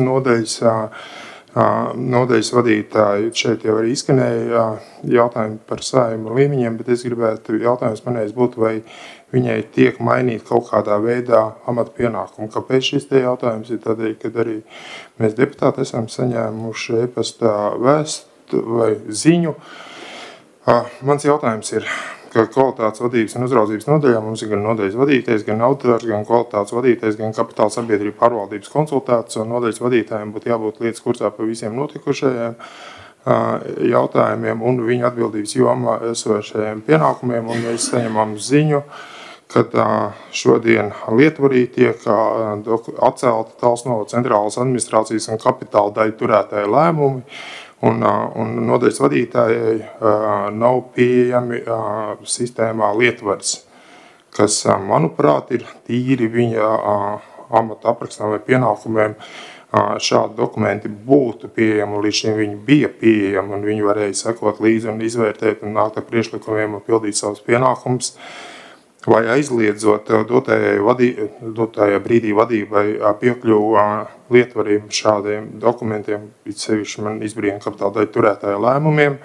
nodaļas vadītāji. Šeit jau arī izskanēja jautājumi par Saeimu līmeņiem, bet es gribētu jautājums manējais būt, vai viņai tiek mainīt kaut kādā veidā amata pienākumu. Kāpēc šis te jautājums ir tādēļ, kad arī mēs deputāti esam saņēmuši e-pastā vēstu vai ziņu. Mans jautājums ir, ka kvalitātes vadības un uzraudzības nodaļā mums ir gan nodaļas vadītājs, gan auditors, gan kvalitātes vadītājs, gan kapitāla sabiedrība pārvaldības konsultāts, un nodaļas vadītājiem būtu jābūt lietas kursā par visiem notikušajiem jautājumiem un viņu atbildības jomā esošajiem pienākumiem, un mēs saņemam ziņu, kad šodien Lietvarī tiek atcelta Talsnova centrālās administrācijas un kapitāla daļu turētāja lēmumi, un nodaļas vadītājai nav pieejami sistēmā Lietvars, kas, manuprāt, ir tīri viņa amata aprakstām vai pienākumiem. Šādi dokumenti būtu pieejami, līdz šim viņi bija pieejami, un viņi varēja sekot līdzi un izvērtēt un nākt ar priekšlikumiem un pildīt savus pienākumus, vai aizliedzot dotajā brīdī vadībai piekļuvu Lietvariem šādiem dokumentiem, it sevišķi man izbrīna kapitāla daļu turētāja lēmumiem.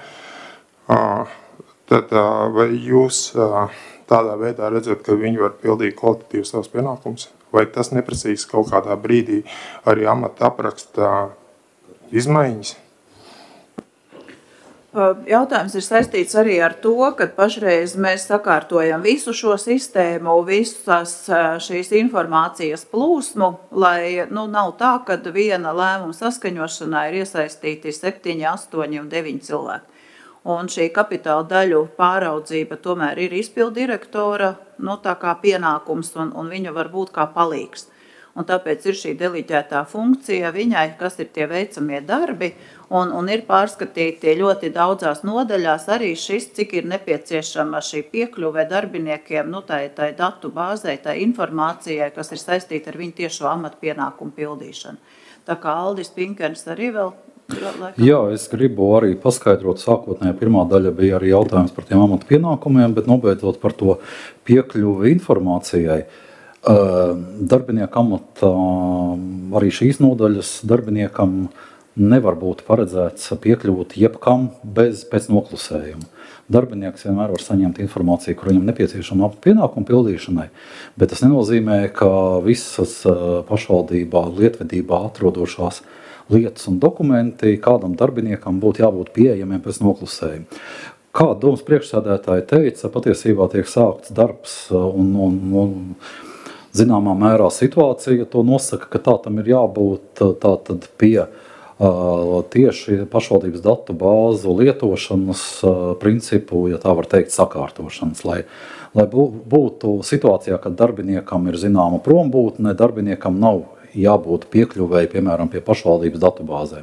Tad vai jūs tādā veidā redzat, ka viņi var pildīt kvalitatīvi savus pienākumus? Vai tas neprasīs kaut kādā brīdī arī amata apraksta izmaiņas? Jautājums ir saistīts arī ar to, ka pašreiz mēs sakārtojam visu šo sistēmu, visas šīs informācijas plūsmu, lai nav tā, ka viena lēmuma saskaņošanā ir iesaistīti 7, 8 un 9 cilvēki. Un šī kapitāla daļu pāraudzība tomēr ir izpildirektora tā kā pienākums un viņa var būt kā palīgs. un tāpēc ir šī deliģētā funkcija viņai, kas ir tie veicamie darbi, un ir pārskatīti ļoti daudzās nodaļās arī šis, cik ir nepieciešama šī piekļuve darbiniekiem, tai datu bāzei, tai informācijai, kas ir saistīta ar viņu tiešo amatu pienākumu pildīšanu. Tā kā Aldis Pinkers arī vēl... Jā, es gribu arī paskaidrot, sākotnējā pirmā daļa bija arī jautājums par tiem amatu pienākumiem, bet nobeidzot par to piekļuvi informācijai. Darbinieku amata, arī šīs nodaļas darbiniekam nevar būt paredzēts piekļūt jebkam pēc noklusējuma. Darbinieks vienmēr var saņemt informāciju, kur viņam nepieciešama amata pienākumu pildīšanai, bet tas nenozīmē, ka visas pašvaldībā, lietvedībā atrodošās lietas un dokumenti kādam darbiniekam būtu jābūt pieejamiem pēc noklusējuma. Kā domas priekšsēdētāji teica, patiesībā tiek sākts darbs un zināmā mērā situācija to nosaka, ka tā tam ir jābūt tātad pie tieši pašvaldības datu bāzu lietošanas principu, ja tā var teikt, sakārtošanas, lai būtu situācijā, kad darbiniekam ir zināma prombūtne, darbiniekam nav jābūt piekļuvēji, piemēram, pie pašvaldības datubāzēm.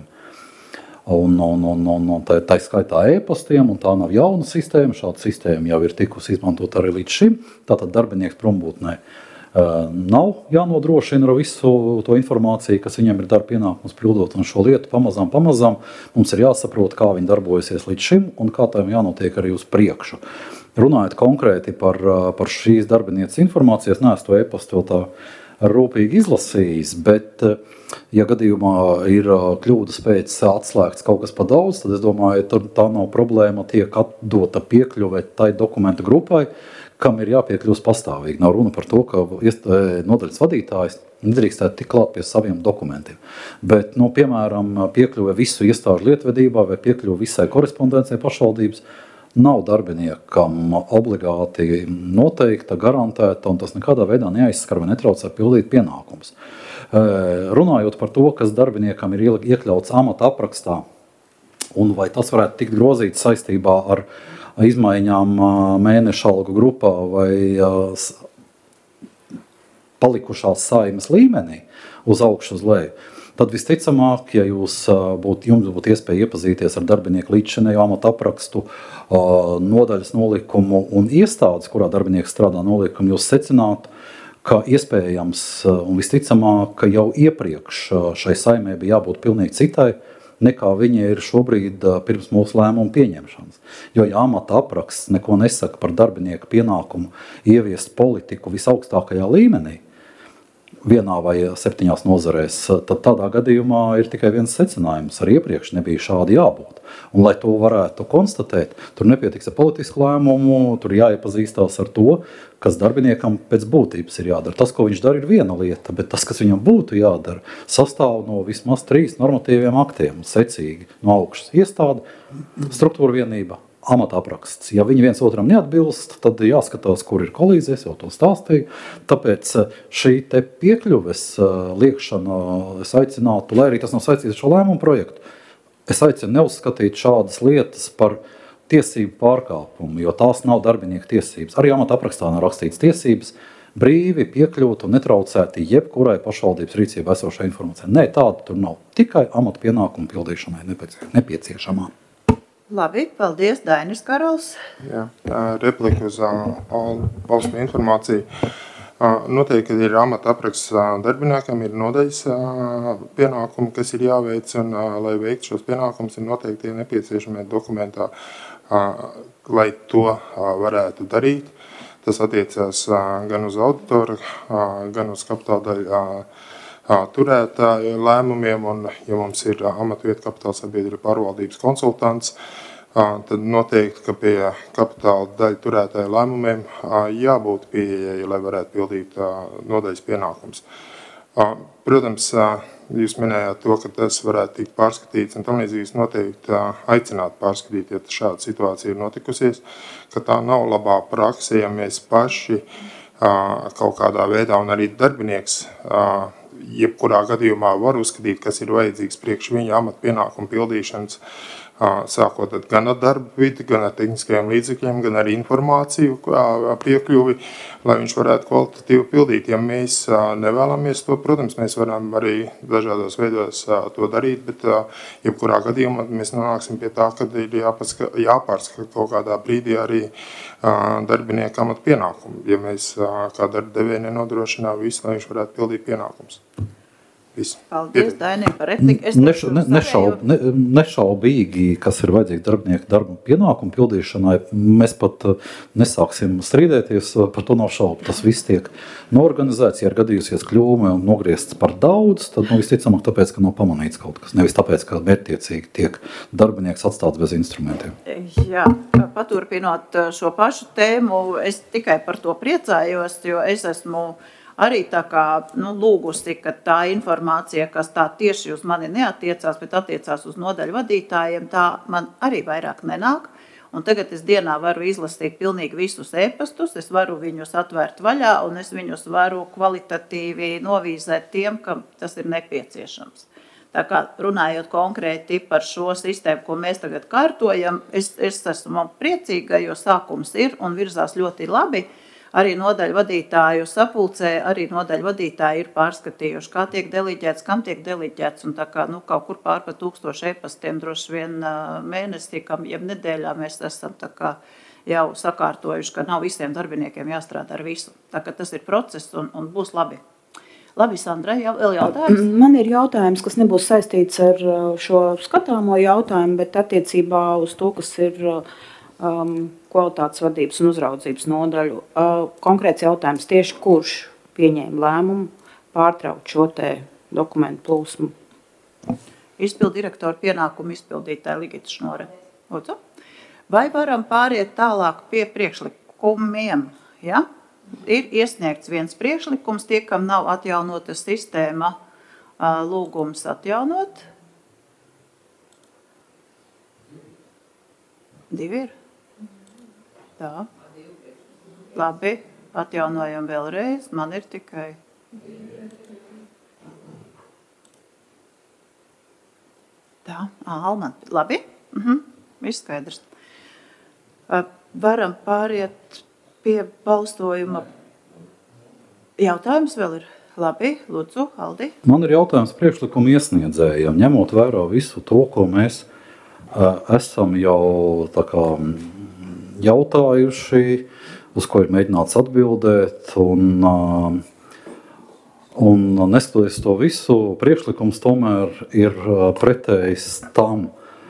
Un tā skaitā e-pastiem, un tā nav jauna sistēma, šāda sistēma jau ir tikusi izmantot arī līdz šim, tātad darbinieks prombūtnē nav jānodrošina ar visu to informāciju, kas viņam ir darba pienākums pildot, un šo lietu pamazām mums ir jāsaprot, kā viņi darbojasies līdz šim, un kā tām jānotiek arī uz priekšu. Runājot konkrēti par šīs darbinieces informācijas, neesmu to e-pastu vēl tā rūpīgi izlasījis, bet, ja gadījumā ir kļūdas pēc atslēgts kaut kas pa daudz, tad es domāju, tā nav problēma, tiek atdota piekļuve tai dokumentu grupai, kam ir jāpiekļūst pastāvīgi. Nav runa par to, ka nodaļas vadītājs nedrīkstētu tik klāt pie saviem dokumentiem. Bet, piemēram, piekļuve visu iestāžu lietvedībā vai piekļuve visai korespondencei pašvaldības nav darbiniekam obligāti noteikta, garantēta, un tas nekādā veidā neaizskar vai netraucē pildīt pienākums. Runājot par to, kas darbiniekam ir iekļauts amata aprakstā, un vai tas varētu tikt grozīts saistībā ar izmaiņām mēneša algu grupā vai palikušās saimes līmenī uz augšu uz leju, tad visticamāk, ja jums būtu iespēja iepazīties ar darbinieku līdzšinējo amata aprakstu, nodaļas nolikumu un iestādes, kurā darbinieks strādā nolikumu, jūs secinātu, ka iespējams un visticamāk, ka jau iepriekš šai saimē bija jābūt pilnīgi citai, nekā viņa ir šobrīd pirms mūsu lēmumu pieņemšanas. Jo, ja amata apraksts neko nesaka par darbinieku pienākumu ieviest politiku visaugstākajā līmenī, vienā vai 7 nozarēs, tad tādā gadījumā ir tikai viens secinājums. Arī iepriekš nebija šādi jābūt. Un, lai to varētu konstatēt, tur nepietiks ar politisku lēmumu, tur jāiepazīstās ar to, kas darbiniekam pēc būtības ir jādara. Tas, ko viņš dara, ir viena lieta, bet tas, kas viņam būtu jādara, sastāv no vismaz 3 normatīviem aktiem, secīgi no augšas iestāde, struktūra vienība, amata apraksts. Ja viņi viens otram neatbilst, tad jāskatās, kur ir kolīzijas, jau to stāstīju. Tāpēc šī te piekļuves liekšana es aicinātu, lai arī tas nav saistīts ar šo lēmumu projektu, es aicinu neuzskatīt šādas lietas par tiesību pārkāpumu, jo tās nav darbinieku tiesības. Arī amata aprakstā nav rakstīts tiesības brīvi piekļūt un netraucēti jebkurai pašvaldības rīcībā esošai informācijai. Nē, tāda tur nav. Tikai amata pienākumu pildīšanai nepieciešamā. Labi, paldies, Dainis Karols. Jā, replika uz valstu informāciju. Noteikti, ka ir amata apraksts darbiniekam, ir nodaļas pienākumi, kas ir jāveic, un lai veiktu šos pienākumus, ir noteikti nepieciešamie dokumentā, lai to varētu darīt. Tas attiecās gan uz auditoru, gan uz kapitāla daļu turētāju lēmumiem, un ja mums ir amatvieta kapitāla sabiedrība pārvaldības konsultants, tad noteikti, ka pie kapitāla daļu turētāju lēmumiem jābūt pieejai, lai varētu pildīt nodaļas pienākums. Protams, jūs minējāt to, ka tas varētu tikt pārskatīts, un tam līdzīgs noteikti aicināt pārskatīt, ja šāda situācija ir notikusies, ka tā nav labā prakse, ja mēs paši kaut kādā veidā, un arī darbinieks jebkurā gadījumā var uzskatīt, kas ir vajadzīgs priekš viņa amata pienākumu pildīšanas, sākot gan ar darba vidi, gan ar tehniskajiem līdzekļiem, gan ar informāciju piekļuvi, lai viņš varētu kvalitatīvi pildīt. Ja mēs nevēlamies to, protams, mēs varam arī dažādos veidos to darīt, bet jebkurā gadījumā mēs nonāksim pie tā, ka ir jāpārskata kaut kādā brīdī arī darbinieku amata pienākumu, ja mēs kā darba devēji nenodrošinām visu, lai viņš varētu pildīt pienākumus. Visu. Paldies, Dainī, par repliku. Nešaubīgi, kas ir vajadzīgi darbinieku darba pienākumu pildīšanai, mēs pat nesāksim strīdēties, par to nav šaubu. Tas viss tiek norganizēts, ja ir gadījusies kļūme un nogriezts par daudz, tad visticamāk tāpēc, ka nav pamanīts kaut kas, nevis tāpēc, ka mērķtiecīgi tiek darbinieks atstāts bez instrumentiem. Jā, paturpinot šo pašu tēmu, es tikai par to priecājos, jo es esmu arī tā kā lūgusi, ka tā informācija, kas tā tieši uz mani neatiecās, bet attiecās uz nodaļu vadītājiem, tā man arī vairāk nenāk. Un tagad es dienā varu izlasīt pilnīgi visus e-pastus, es varu viņus atvērt vaļā un es viņus varu kvalitatīvi novīzēt tiem, kam tas ir nepieciešams. Tā kā runājot konkrēti par šo sistēmu, ko mēs tagad kārtojam, es esmu priecīga, jo sākums ir un virzās ļoti labi. Arī nodaļu vadītāju sapulcē, arī nodaļu vadītāji ir pārskatījuši, kā tiek deliģēts, kam tiek deliģēts. Un tā kā kaut kur pār pa 1000 e-pastiem droši vien mēnesī, jeb nedēļā mēs esam tā kā jau sakārtojuši, ka nav visiem darbiniekiem jāstrādā ar visu. Tā kā tas ir process un būs labi. Labi, Sandra, vēl jautājums? Man ir jautājums, kas nebūs saistīts ar šo skatāmo jautājumu, bet attiecībā uz to, kas ir kvalitātes vadības un uzraudzības nodaļu. Konkrēts jautājums tieši, kurš pieņēma lēmumu pārtraukt šo te dokumentu plūsmu? Izpildirektora pienākumu izpildītāja Ligita Šnore. Lūdzu. Vai varam pāriet tālāk pie priekšlikumiem? Ja? Ir iesniegts viens priekšlikums, tie, kam nav atjaunota sistēma, lūgums atjaunot. 2 ir. Tā. Labi, atjaunojam vēlreiz. Man ir tikai. Tā, Alman. Labi. Viss skaidrs. Varam pāriet pie balsojuma. Jautājums vēl ir. Labi, lūdzu, Aldi. Man ir jautājums priekšlikumu iesniedzējiem, ņemot vērā visu to, ko mēs esam jau tā kā jautājuši, uz ko ir mēģināts atbildēt, un neskatoties to visu, priekšlikums tomēr ir pretējs tam,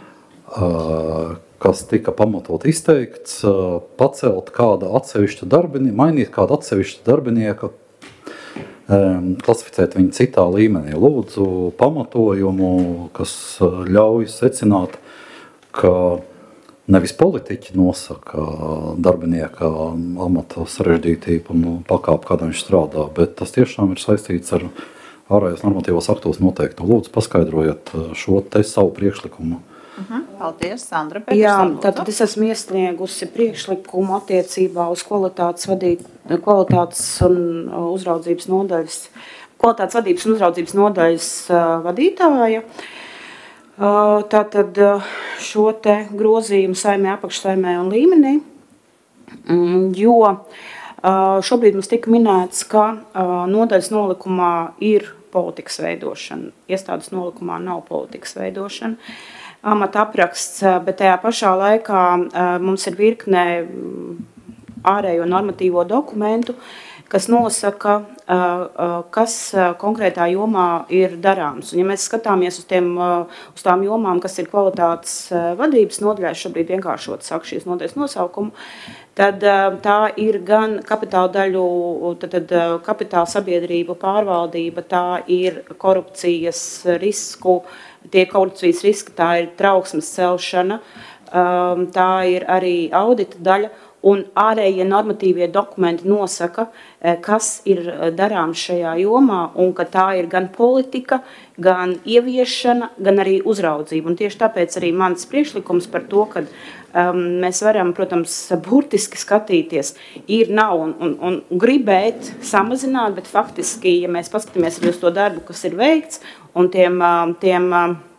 kas tika pamatot izteikts, pacelt kāda atsevišķa darbinieka, mainīt kādu atsevišķu darbinieka, klasificēt viņu citā līmenī. Lūdzu pamatojumu, kas ļauj secināt, ka nevis politiķi nosaka darbinieka amata sarežģītību un pakāpu, kādā viņš strādā, bet tas tiešām ir saistīts ar ārējos normatīvos aktos noteikto. Lūdzu, paskaidrojiet šo te savu priekšlikumu. Paldies, Sandra. Jā, tātad es esmu iesniegusi priekšlikumu attiecībā uz kvalitātes un uzraudzības nodaļas, kvalitātes vadības un uzraudzības nodaļas vadītāja. Tātad šo te grozījumu saimē, apakšsaimē un līmenī, jo šobrīd mums tika minēts, ka nodaļas nolikumā ir politikas veidošana, iestādes nolikumā nav politikas veidošana, amata apraksts, bet tajā pašā laikā mums ir virknē ārējo normatīvo dokumentu, kas nosaka, kas konkrētā jomā ir darāms. Un, ja mēs skatāmies uz tām jomām, kas ir kvalitātes vadības nodaļā, šobrīd vienkāršot saku šīs nodaļas nosaukumu, tad tā ir gan kapitāla daļu, tad kapitāla sabiedrību pārvaldība, tā ir korupcijas risku, tā ir trauksmes celšana, tā ir arī audita daļa, un ārējie normatīvie dokumenti nosaka, kas ir darāms šajā jomā, un ka tā ir gan politika, gan ieviešana, gan arī uzraudzība. Un tieši tāpēc arī mans priekšlikums par to, ka mēs varam, protams, burtiski skatīties, nav un gribēt samazināt, bet faktiski, ja mēs paskatāmies uz to darbu, kas ir veikts, un tiem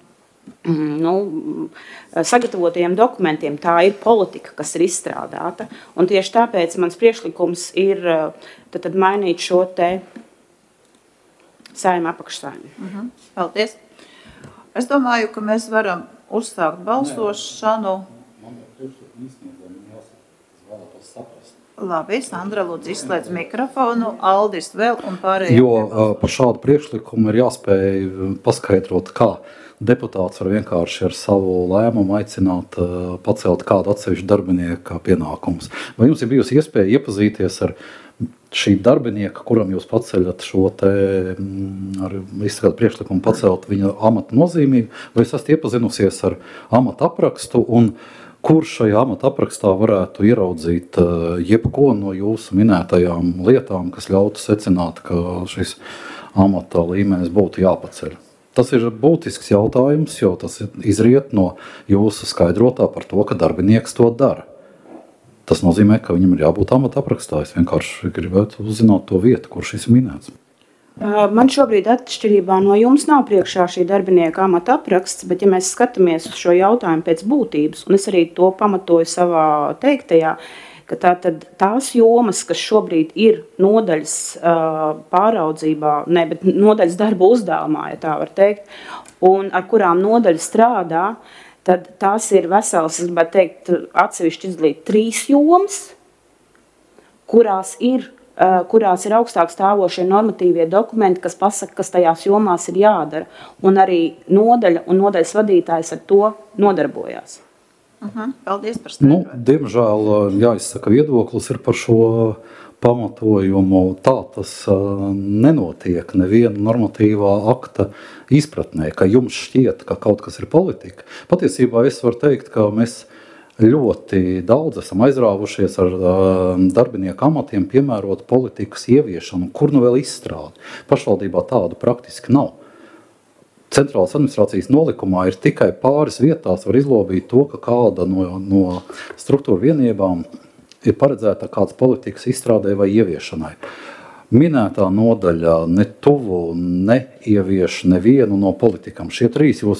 sagatavotajiem dokumentiem. Tā ir politika, kas ir izstrādāta. Un tieši tāpēc mans priekšlikums ir tad mainīt šo te Saeimu apakšsaeimu. Paldies. Es domāju, ka mēs varam uzsākt balsošanu. Labi, Sandra, lūdzu, izslēdz mikrofonu, Aldis vēl un pārējiem. Jo par šādu priekšlikumu ir jāspēj paskaidrot, kā deputāts var vienkārši ar savu lēmumu aicināt pacelt kādu atsevišķu darbinieku pienākumus. Vai jums ir bijusi iespēja iepazīties ar šī darbinieka, kuram jūs paceļat šo te ar izskatu priekšlikumu pacelt viņa amata nozīmību, vai jūs esat iepazinusies ar amata aprakstu un kurš šajā amata aprakstā varētu ieraudzīt jebko no jūsu minētajām lietām, kas ļautu secināt, ka šis amata līmenis būtu jāpaceļ? Tas ir būtisks jautājums, jo tas izriet no jūsu skaidrotā par to, ka darbinieks to dara. Tas nozīmē, ka viņam ir jābūt amata aprakstā. Es vienkārši gribētu uzzināt to vietu, kur šis minēts. Man šobrīd atšķirībā no jums nav priekšā šī darbinieka amata apraksts, bet ja mēs skatāmies uz šo jautājumu pēc būtības, un es arī to pamatoju savā teiktajā, ka tās jomas, kas šobrīd ir nodaļas pāraudzībā, bet nodaļas darba uzdevumā, ja tā var teikt, un ar kurām nodaļa strādā, tad tās ir vesels, es gribētu teikt, atsevišķi izdalīt 3 jomas, kurās ir augstāk stāvošie normatīvie dokumenti, kas pasaka, kas tajās jomās ir jādara. Un arī nodaļa un nodaļas vadītājs ar to nodarbojās. Paldies par skaidrojumu. Diemžēl jāizsaka viedoklis ir par šo pamatojumu. Tā tas nenotiek neviena normatīvā akta izpratnē, ka jums šķiet, ka kaut kas ir politika. Patiesībā es varu teikt, ka mēs ļoti daudz esam aizrāvušies ar darbinieku amatiem piemērot politikas ieviešanu, kur nu vēl izstrādi. Pašvaldībā tādu praktiski nav. Centrālās administrācijas nolikumā ir tikai pāris vietās var izlobīt to, ka kāda no struktūra vienībām ir paredzēta kāds politikas izstrādē vai ieviešanai. Minētā nodaļa ne tuvu neievieš nevienu no politikam. Šie 3 jūs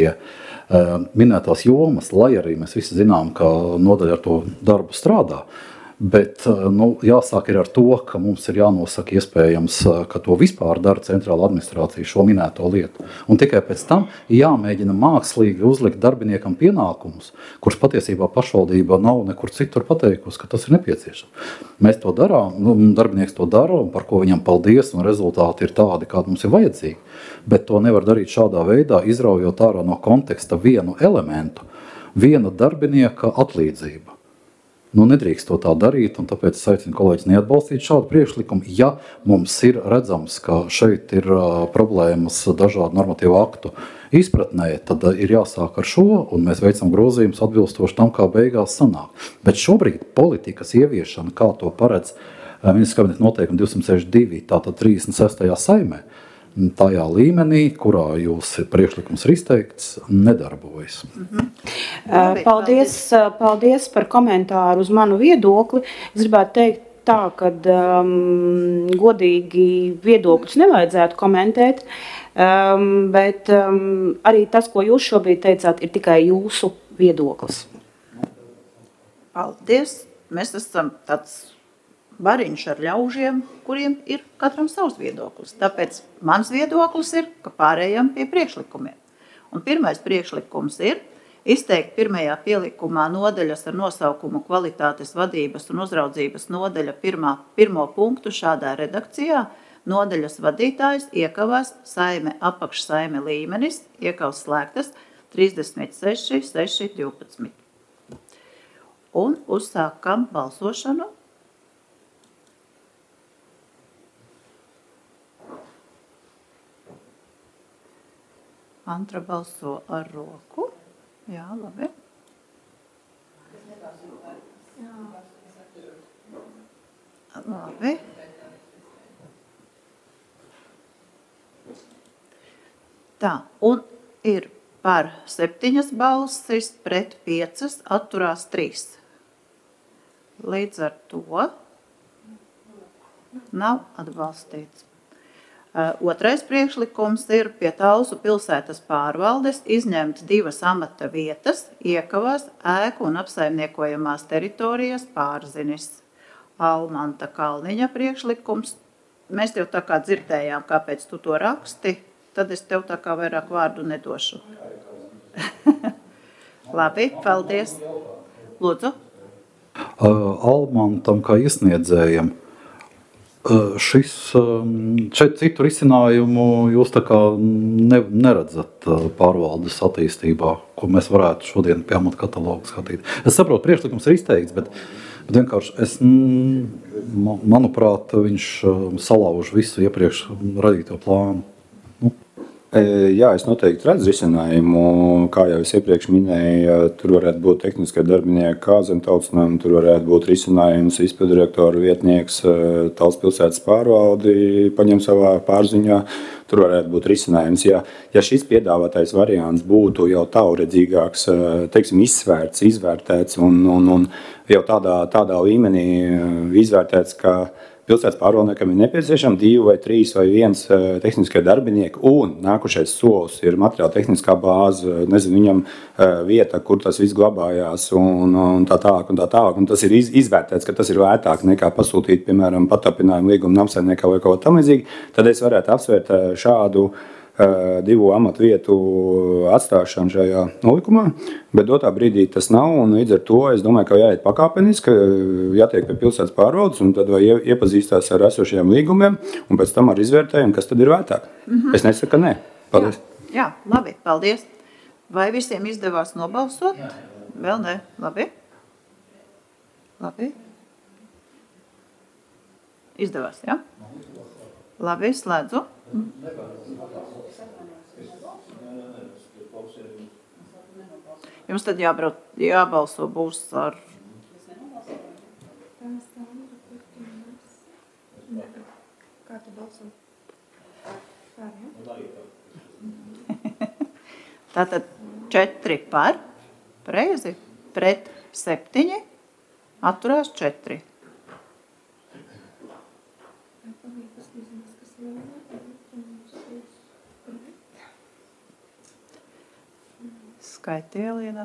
minētās jomas, lai arī mēs visi zinām, ka nodaļa ar to darbu strādā, bet jāsāk ir ar to, ka mums ir jānosaka iespējams, ka to vispār dara centrāla administrācija šo minēto lietu. Un tikai pēc tam jāmēģina mākslīgi uzlikt darbiniekam pienākumus, kurus patiesībā pašvaldība nav nekur citur pateikusi, ka tas ir nepieciešams. Mēs to darām, darbinieks to dara, un par ko viņam paldies, un rezultāti ir tādi, kādi mums ir vajadzīgi. Bet to nevar darīt šādā veidā, izraujot ārā no konteksta vienu elementu, viena darbinieka atlīdzība. Nedrīkst to tā darīt, un tāpēc es aicinu kolēģis neatbalstīt šādu priekšlikumu. Ja mums ir redzams, ka šeit ir problēmas dažādu normatīvu aktu izpratnē, tad ir jāsāk ar šo, un mēs veicam grozījumus atbilstoši tam, kā beigās sanāk. Bet šobrīd politikas ieviešana, kā to paredz Ministrijas kabineta noteikumi 262, tātad 36. Saeimē, tajā līmenī, kurā jūs priekšlikums ir izteikts, nedarbojas. Paldies par komentāru uz manu viedokli. Es gribētu teikt tā, ka godīgi viedokļus nevajadzētu komentēt, bet arī tas, ko jūs šobrīd teicāt, ir tikai jūsu viedoklis. Paldies. Mēs esam tāds bariņš ar ļaužiem, kuriem ir katram savs viedoklis. Tāpēc mans viedoklis ir, ka pārējām pie priekšlikumiem. Un pirmais priekšlikums ir izteikt pirmajā pielikumā nodaļas ar nosaukumu kvalitātes vadības un uzraudzības nodaļa pirmo punktu šādā redakcijā. Nodaļas vadītājs iekavās Saeime apakšsaime līmenis, iekavas slēgtas 36.6.12. Un uzsākam balsošanu. Antra balso ar roku. Jā, labi. Labi. Tā, un ir par 7 balsis, pret 5, atturās 3. Līdz ar to nav atbalstīts. Otrais priekšlikums ir pie Talsu pilsētas pārvaldes izņemt 2 amata vietas Iekavās ēku un apsaimniekojamās teritorijas Pārzinis. Almanta Kalniņa priekšlikums. Mēs tev tā kā dzirdējām, kāpēc tu to raksti, tad es tev tā kā vairāk vārdu nedošu. Labi, paldies. Lūdzu. Almantam kā iesniedzējam. Šeit citu risinājumu jūs tā kā neredzat pārvaldes attīstībā, ko mēs varētu šodien pie amata katalogu skatīt. Es saprotu, priekšlikums ir izteikts, bet vienkārši manuprāt, viņš salauž visu iepriekš radīto plānu. Jā, es noteikti redzu risinājumu. Kā jau es iepriekš minēju, tur varētu būt tehniskie darbinieki Kāzem Tautsnam, tur varētu būt risinājums izpildirektora vietnieks Talsu pilsētas pārvaldi paņem savā pārziņā. Tur varētu būt risinājums. Ja šis piedāvātais variants būtu jau tālredzīgāks, teiksim, izsvērts, izvērtēts un jau tādā līmenī izvērtēts, ka pilsētas pārvaldniekam ir nepieciešami 2 vai 3 vai 1 tehniskie darbinieki, un nākošais solis ir materiāla tehniskā bāze, viņam vieta, kur tas viss glabājās, un tā tālāk. Un tas ir izvērtēts, ka tas ir vērtāk nekā pasūtīt, piemēram, patapinājumu līgumu namsaimniekā vai kaut tam līdzīgi. Tad es varētu apsvērt šādu 2 amatu vietu atstāšanu šajā nolikumā, bet dotā brīdī tas nav, un līdz ar to es domāju, ka jāiet pakāpeniski, jātiek pie pilsētas pārvaldes, un tad iepazīstās ar esošajiem līgumiem, un pēc tam ar izvērtējumu, kas tad ir vērtāk. Es nesaku, ka nē. Paldies. Jā, labi, paldies. Vai visiem izdevās nobalsot? Vēl ne, labi. Labi. Izdevās, jā? Labi, slēdzu. Jums tad jābalso būs ar... Tātad 4 par, pareizi, pret 7, atturās 4. Skaiti, Elīna.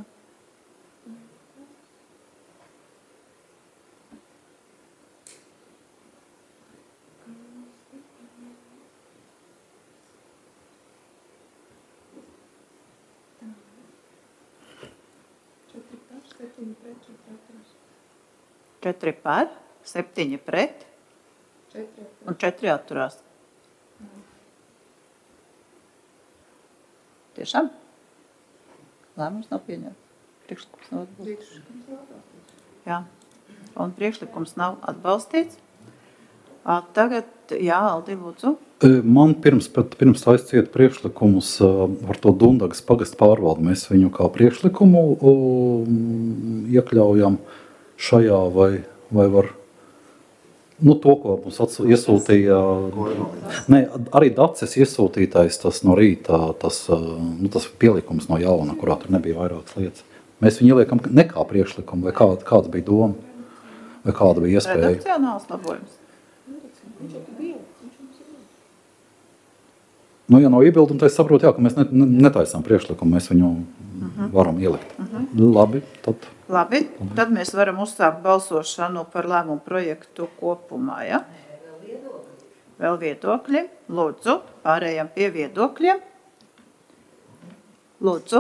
Četri par, 7 pret un 4 atturās. Tiešām? Lēmums nav pieņemts. Priekšlikums nav atbalstīts. Jā, un priekšlikums nav atbalstīts. Tagad, jā, Aldi, lūdzu. Man pirms tā izciet priekšlikumus ar to Dundagas pagastu pārvaldi. Mēs viņu kā priekšlikumu iekļaujam šajā vai var... to, ko mums iesūtīja... Nē, arī Daces iesūtītais tas no rīta, tas pielikums no jauna, kurā tur nebija vairākas lietas. Mēs viņu ieliekam ne kā priekšlikumu, vai kāds bija doma, vai kāda bija iespēja. Redakcionāls labojums. Ja nav iebildumi, tad es saprotu, ka mēs netaisām priekšlikumu, mēs viņu varam ielikt. Labi, tad mēs varam uzsākt balsošanu par lēmumu projektu kopumā, ja? Vēl viedokļi. Lūdzu, pārējām pie viedokļiem. Lūdzu.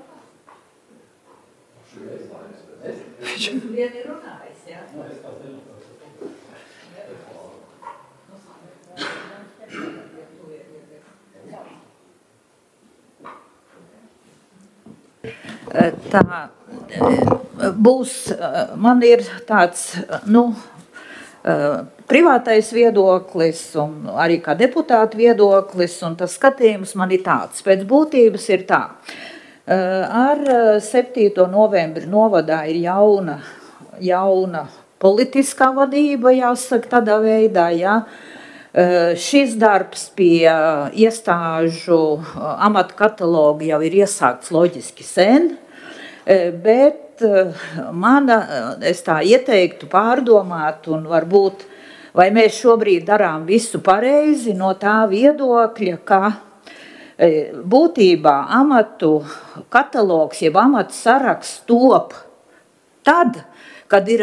Tā būs, man ir tāds, privātais viedoklis un arī kā deputāta viedoklis, un tas skatījums man ir tāds. Pēc būtības ir tā. Ar 7. novembri novadā ir jauna politiskā vadība, jāsaka tādā veidā, jā. Šis darbs pie iestāžu amata kataloga jau ir iesākts loģiski sen, bet es tā ieteiktu pārdomāt un varbūt Vai mēs šobrīd darām visu pareizi no tā viedokļa, ka būtībā amatu katalogs, jeb amatu saraksts top tad, kad ir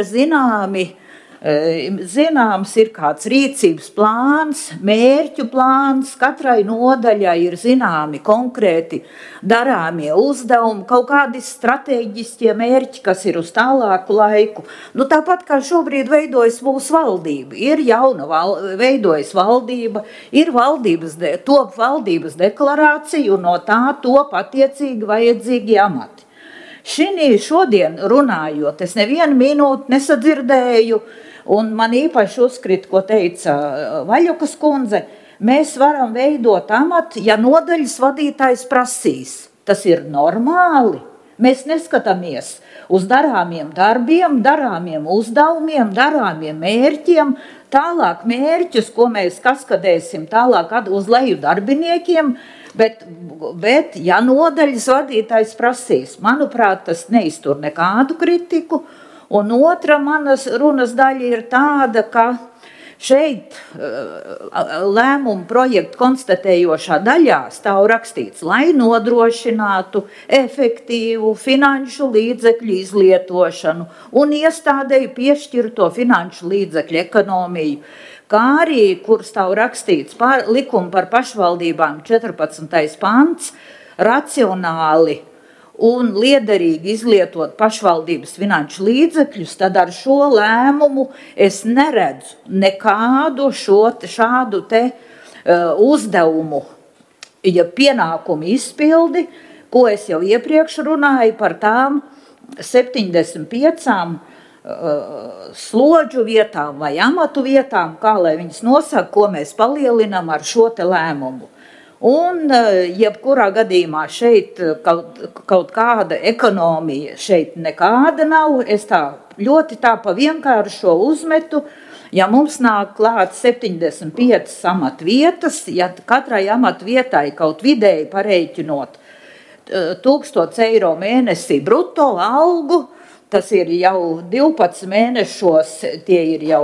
zināms ir kāds rīcības plāns, mērķu plāns, katrai nodaļai ir zināmi konkrēti darāmie uzdevumi, kaut kādi strateģiskie mērķi, kas ir uz tālāku laiku. Nu, tāpat kā šobrīd veidojas mūsu valdība, ir jauna veidojas valdība, ir top valdības deklarācija un no tā top attiecīgi vajadzīgi amati. Šodien runājot, es nevienu minūti nesadzirdēju, un man īpaši uzkrita, ko teica Vaļukas kundze, mēs varam veidot amatu, ja nodaļas vadītājs prasīs. Tas ir normāli. Mēs neskatāmies uz darāmiem darbiem, darāmiem uzdevumiem, darāmiem mērķiem, tālāk mērķus, ko mēs kaskadēsim tālāk uz leju darbiniekiem, bet ja nodaļas vadītājs prasīs, manuprāt, tas neiztur nekādu kritiku. Un otra manas runas daļa ir tāda, ka šeit lēmumu projektu konstatējošā daļā stāv rakstīts, lai nodrošinātu efektīvu finanšu līdzekļu izlietošanu un iestādēju piešķirto finanšu līdzekļu ekonomiju, kā arī, kur stāv rakstīts likuma par pašvaldībām 14. pants, racionāli un liederīgi izlietot pašvaldības finanšu līdzekļus, tad ar šo lēmumu es neredzu nekādu šādu uzdevumu, ja pienākumu izpildi, ko es jau iepriekš runāju par tām 75 slodžu vietām vai amatu vietām, kā lai viņas nosaka, ko mēs palielinām ar šo lēmumu. Un jebkurā gadījumā šeit kaut kāda ekonomija šeit nekāda nav. Es ļoti pa vienkāršo uzmetu, ja mums nāk klāt 75 amatvietas, ja katrai amatvietai kaut vidēji pareiķinot 1000 eiro mēnesī bruto algu, tas ir jau 12 mēnešos, tie ir jau,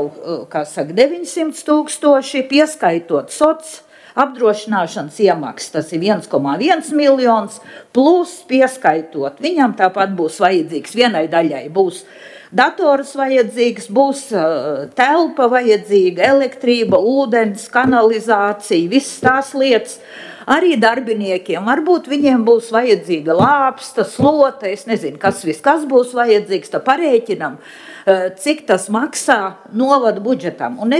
900 000, pieskaitot apdrošināšanas iemaksas, tas ir 1,1 miljons, plus pieskaitot. Viņam tāpat būs vajadzīgs, vienai daļai būs dators vajadzīgs, būs telpa vajadzīga, elektrība, ūdens, kanalizācija, visas tās lietas. Arī darbiniekiem, varbūt viņiem būs vajadzīga lāpsta, slota, es nezinu, kas būs vajadzīgs, tā parēķinam, cik tas maksā novada budžetam. Un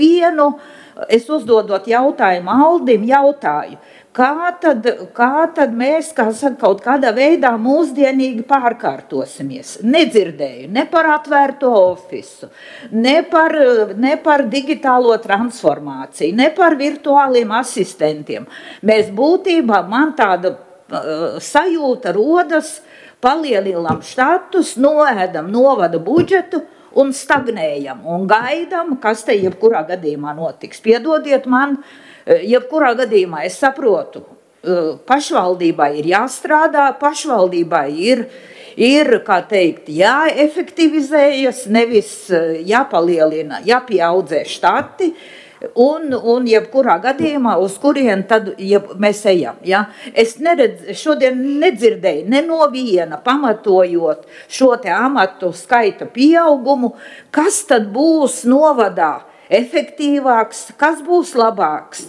es uzdodot jautājumu Aldim, jautāju, kā tad mēs, kaut kādā veidā mūsdienīgi pārkārtosimies. Nedzirdēju ne par atvērto ofisu, ne par digitālo transformāciju, ne par virtuāliem asistentiem. Mēs būtībā, man tāda sajūta rodas, palielinām štatus, noēdam novada budžetu, un stagnējam un gaidam, kas te jebkurā gadījumā notiks. Piedodiet man, jebkurā gadījumā es saprotu, pašvaldībai ir jāstrādā, pašvaldībai ir kā teikt, jāefektivizējas, nevis jāpalielina, jāpieaudzē štati, un jebkurā gadījumā, uz kurien tad mēs ejam. Ja? Es šodien nedzirdēju neviena pamatojot šo amatu skaita pieaugumu, kas tad būs novadā efektīvāks, kas būs labāks,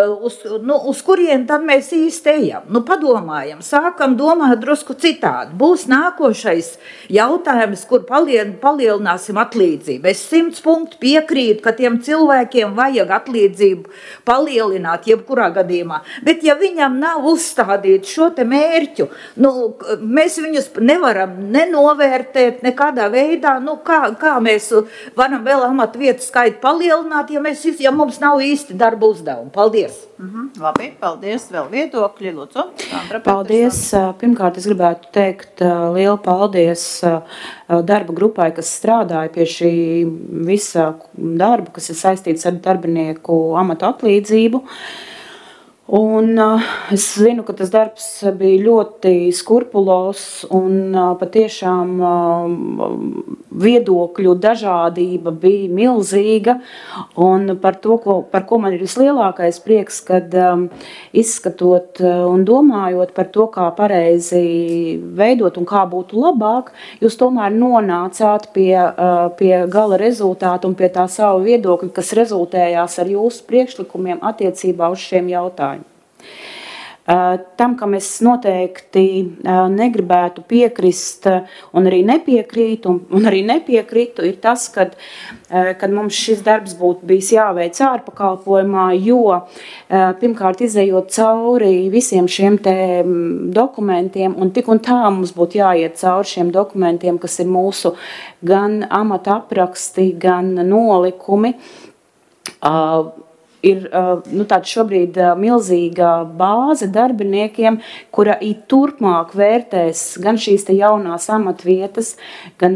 uz kurien tad mēs īsti ejam. Padomājam, sākam domāt drusku citādi. Būs nākošais jautājums, kur palielināsim atlīdzību. Es 100 punktu piekrītu, ka tiem cilvēkiem vajag atlīdzību palielināt jebkurā gadījumā. Bet ja viņam nav uzstādīt šo te mērķu, mēs viņus nevaram nenovērtēt nekādā veidā, kā mēs varam vēl amatu vietu skaitu palielināt, ja mums nav īsti darba uzdevumi. Paldies! Labi, paldies. Vēl viedokļi, lūdzu. Paldies. Pirmkārt, es gribētu teikt lielu paldies darba grupai, kas strādāja pie šī visa darba, kas ir saistīts ar darbinieku amatu atlīdzību. Un es zinu, ka tas darbs bija ļoti skrupulos un patiešām viedokļu dažādība bija milzīga. Un par ko man ir vislielākais prieks, kad izskatot un domājot par to, kā pareizi veidot un kā būtu labāk, jūs tomēr nonācāt pie gala rezultātu un pie tā savu viedokļu, kas rezultējās ar jūsu priekšlikumiem attiecībā uz šiem jautājumiem. Tam, kam es noteikti negribētu piekrist un arī nepiekrītu, ir tas, kad mums šis darbs būtu bijis jāveic ārpakalpojumā, jo pirmkārt izejot cauri visiem šiem te dokumentiem, un tik un tā mums būtu jāiet cauri šiem dokumentiem, kas ir mūsu gan amata apraksti, gan nolikumi, ir tāda šobrīd milzīga bāze darbiniekiem, kura turpmāk vērtēs gan šīs te jaunās amatvietas, gan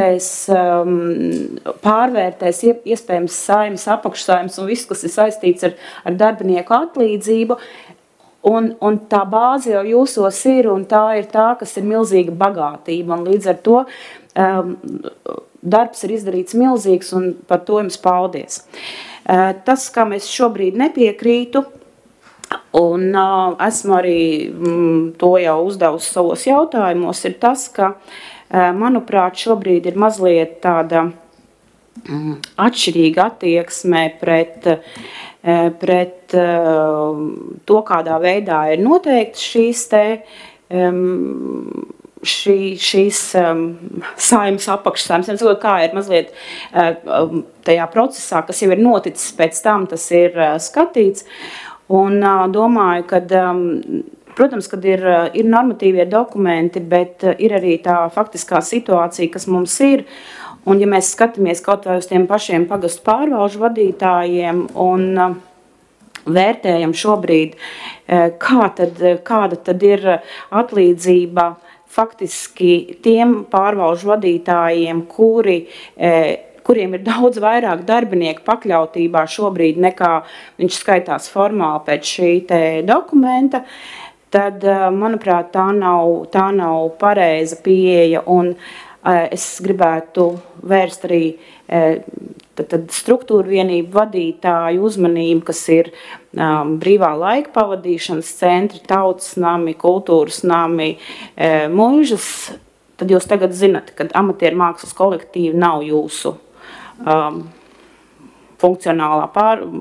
pārvērtēs iespējams saimnes, apakšsaimnes un viss, kas ir saistīts ar darbinieku atlīdzību. Un tā bāze jau jūsos ir, un tā ir tā, kas ir milzīga bagātība. Un līdz ar to darbs ir izdarīts milzīgs, un par to jums paldies. Tas, kam es šobrīd nepiekrītu, un esmu arī to jau uzdevusi savos jautājumos, ir tas, ka, manuprāt, šobrīd ir mazliet tāda atšķirīga attieksme pret to, kādā veidā ir noteikts šīs saimnes apakšsaimnes. Es domāju, kā ir mazliet tajā procesā, kas jau ir noticis pēc tam, tas ir skatīts. Un domāju, ka, protams, kad ir normatīvie dokumenti, bet ir arī tā faktiskā situācija, kas mums ir. Un ja mēs skatāmies kaut vai uz tiem pašiem pagastu pārvalžu vadītājiem un vērtējam šobrīd, kāda tad ir atlīdzība faktiski tiem pārvalžu vadītājiem, kuriem ir daudz vairāk darbinieku pakļautībā šobrīd nekā viņš skaitās formāli pēc šī te dokumenta, tad, manuprāt, tā nav pareiza pieeja. Un es gribētu vērst arī struktūra vienību vadītāju uzmanību, kas ir brīvā laika pavadīšanas centri, tautas nami, kultūras nami, muižas. Tad jūs tagad zinat, ka amatieru mākslas kolektīvi nav jūsu funkcionālā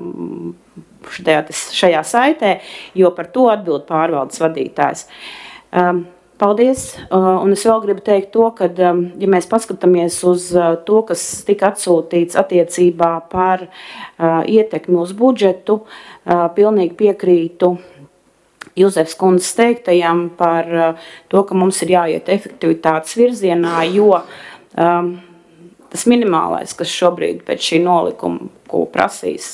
šajā saitē, jo par to atbild pārvaldes vadītājs. Paldies, un es vēl gribu teikt to, ka, ja mēs paskatāmies uz to, kas tika atsūtīts attiecībā par ietekmi uz budžetu, pilnīgi piekrītu Juzefs kundzes teiktajam par to, ka mums ir jāiet efektivitātes virzienā, jo tas minimālais, kas šobrīd pēc šī nolikuma, ko prasīs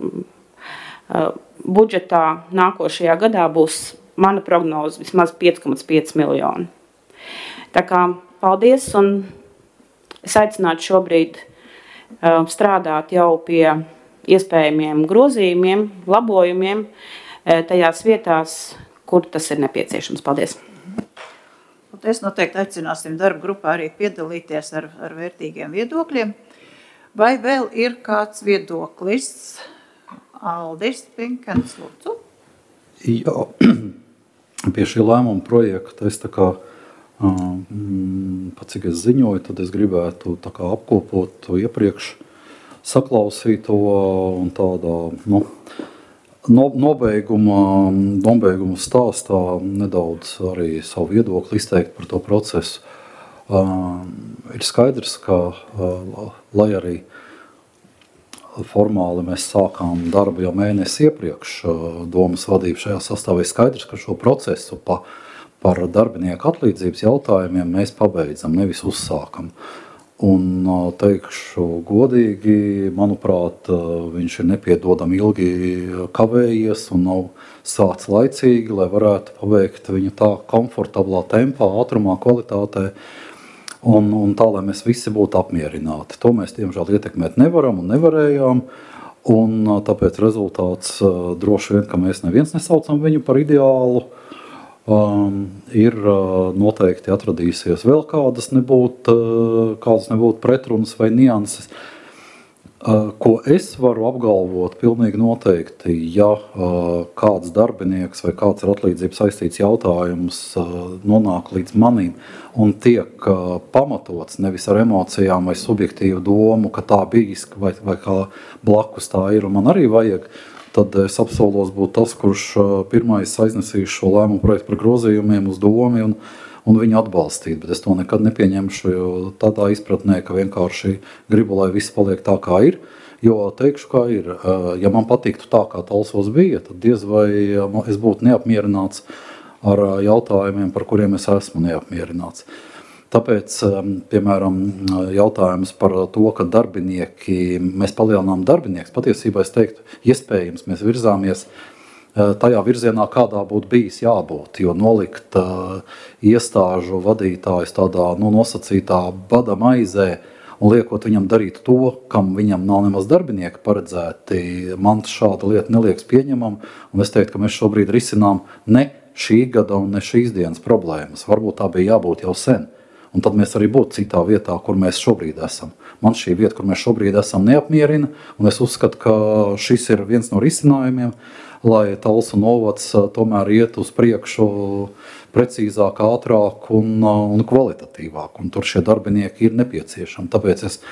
budžetā nākošajā gadā, būs mana prognoze vismaz 5,5 miljoni. Tā kā paldies, un es aicinātu šobrīd strādāt jau pie iespējamiem grozījumiem, labojumiem tajās vietās, kur tas ir nepieciešams. Paldies! Es noteikti aicināsim darba grupā arī piedalīties ar vērtīgiem viedokļiem. Vai vēl ir kāds viedoklis? Aldis Pinkens, lūdzu. Jā, pie šī lēmuma projekta es tā kā, cik es ziņoju, tad es gribētu tā kā apkopot to iepriekš saklausīto un tādā, nobeiguma stāstā nedaudz arī savu viedokli izteikt par to procesu. Ir skaidrs, ka, lai arī formāli mēs sākām darbu jau mēnesi iepriekš domas vadību šajā sastāvā, skaidrs, ka šo procesu par darbinieku atlīdzības jautājumiem mēs pabeidzam, nevis uzsākam. Un teikšu godīgi, manuprāt, viņš ir nepiedodami ilgi kavējies un nav sācis laicīgi, lai varētu pabeigt viņu tā komfortablā tempā, ātrumā, kvalitātē un tā, lai mēs visi būtu apmierināti. To mēs, diemžēl, ietekmēt nevaram un nevarējām. Un tāpēc rezultāts droši vien, ka mēs neviens nesaucam viņu par ideālu. Ir noteikti atradīsies vēl kādas nebūtu pretrunas vai nianses. Ko es varu apgalvot pilnīgi noteikti, ja kāds darbinieks vai kāds ar atlīdzību saistīts jautājums nonāk līdz manim un tiek pamatots nevis ar emocijām vai subjektīvu domu, ka tā bijis vai kā blakus tā ir un man arī vajag, tad es apsolos būt tas, kurš pirmais aiznesīs šo lēmumu projektu par grozījumiem uz domi un viņu atbalstīt, bet es to nekad nepieņemšu, jo tādā izpratnē, ka vienkārši gribu, lai viss paliek tā, kā ir, jo teikšu, kā ir. Ja man patiktu tā, kā Talsos bija, tad diez vai es būtu neapmierināts ar jautājumiem, par kuriem es esmu neapmierināts. Tāpēc, piemēram, jautājums par to, ka mēs palielinām darbinieks, patiesībā es teiktu, iespējams, mēs virzāmies tajā virzienā, kādā būtu bijis jābūt, jo nolikt iestāžu vadītājus tādā nosacītā bada maizē un liekot viņam darīt to, kam viņam nav nemaz darbinieki paredzēti, man šāda lieta neliekas pieņemama, un es teiktu, ka mēs šobrīd risinām ne šī gada un ne šīs dienas problēmas. Varbūt tā bija jābūt jau sen, un tad mēs arī būtu citā vietā, kur mēs šobrīd esam. Man šī vieta, kur mēs šobrīd esam, neapmierina, un es uzskatu, ka šis ir viens no risinājumiem, lai Talsu novads tomēr iet uz priekšu precīzāk, ātrāk un kvalitatīvāk. Un tur šie darbinieki ir nepieciešami. Tāpēc es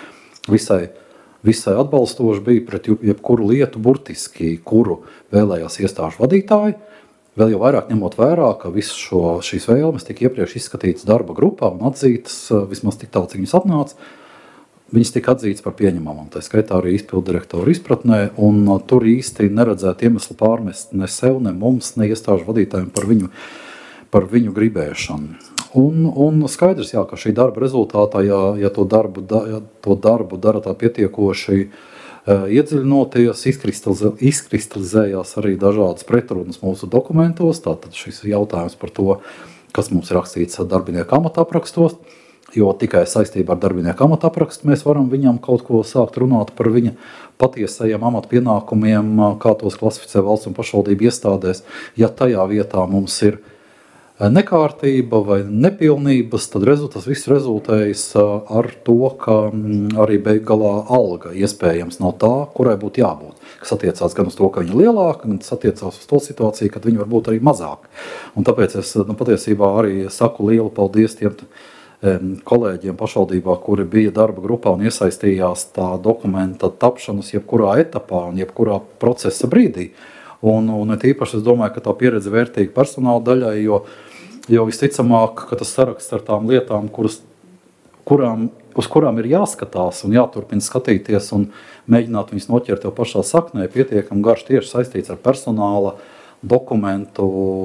visai atbalstoši biju pret jebkuru lietu burtiski, kuru vēlējās iestāžu vadītāji. Vēl jau vairāk ņemot vērā, ka visas šīs vēlmes tika iepriekš izskatītas darba grupā un atzītas, vismaz tik tālu, cik viņas atnāca. Viņas tika atzītas par pieņemamām, tā skaitā arī izpilddirektoru izpratnē, un tur īsti neredzēt iemeslu pārmest ne sev, ne mums, ne iestāžu vadītājiem par viņu gribēšanu. Un skaidrs, jā, ka šī darba rezultātā, ja to darbu dara tā pietiekoši iedziļinoties, izkristalizējās arī dažādas pretrunas mūsu dokumentos, tātad šis jautājums par to, kas mums ir rakstīts darbinieku amata aprakstos, jo tikai saistībā ar darbinieku amata aprakstu mēs varam viņam kaut ko sākt runāt par viņa patiesajiem amata pienākumiem, kā tos klasificē valsts un pašvaldību iestādēs. Ja tajā vietā mums ir nekārtība vai nepilnības, tad tas viss rezultējas ar to, ka arī beiggalā alga iespējams nav tā, kurai būtu jābūt. Kas attiecās gan uz to, ka viņa ir lielāka, gan tas attiecās uz to situāciju, kad viņa var būt arī mazāk. Un tāpēc es patiesībā arī saku lielu paldies tiem kolēģiem pašvaldībā, kuri bija darba grupā un iesaistījās tā dokumenta tapšanas jebkurā etapā un jebkurā procesa brīdī. Un īpaši es domāju, ka tā pieredze vērtīga personāla daļai, jo visticamāk, ka tas saraksts ar tām lietām, uz kurām ir jāskatās un jāturpina skatīties un mēģināt viņus noķert jau pašā saknē, pietiekami garš tieši saistīts ar personāla dokumentu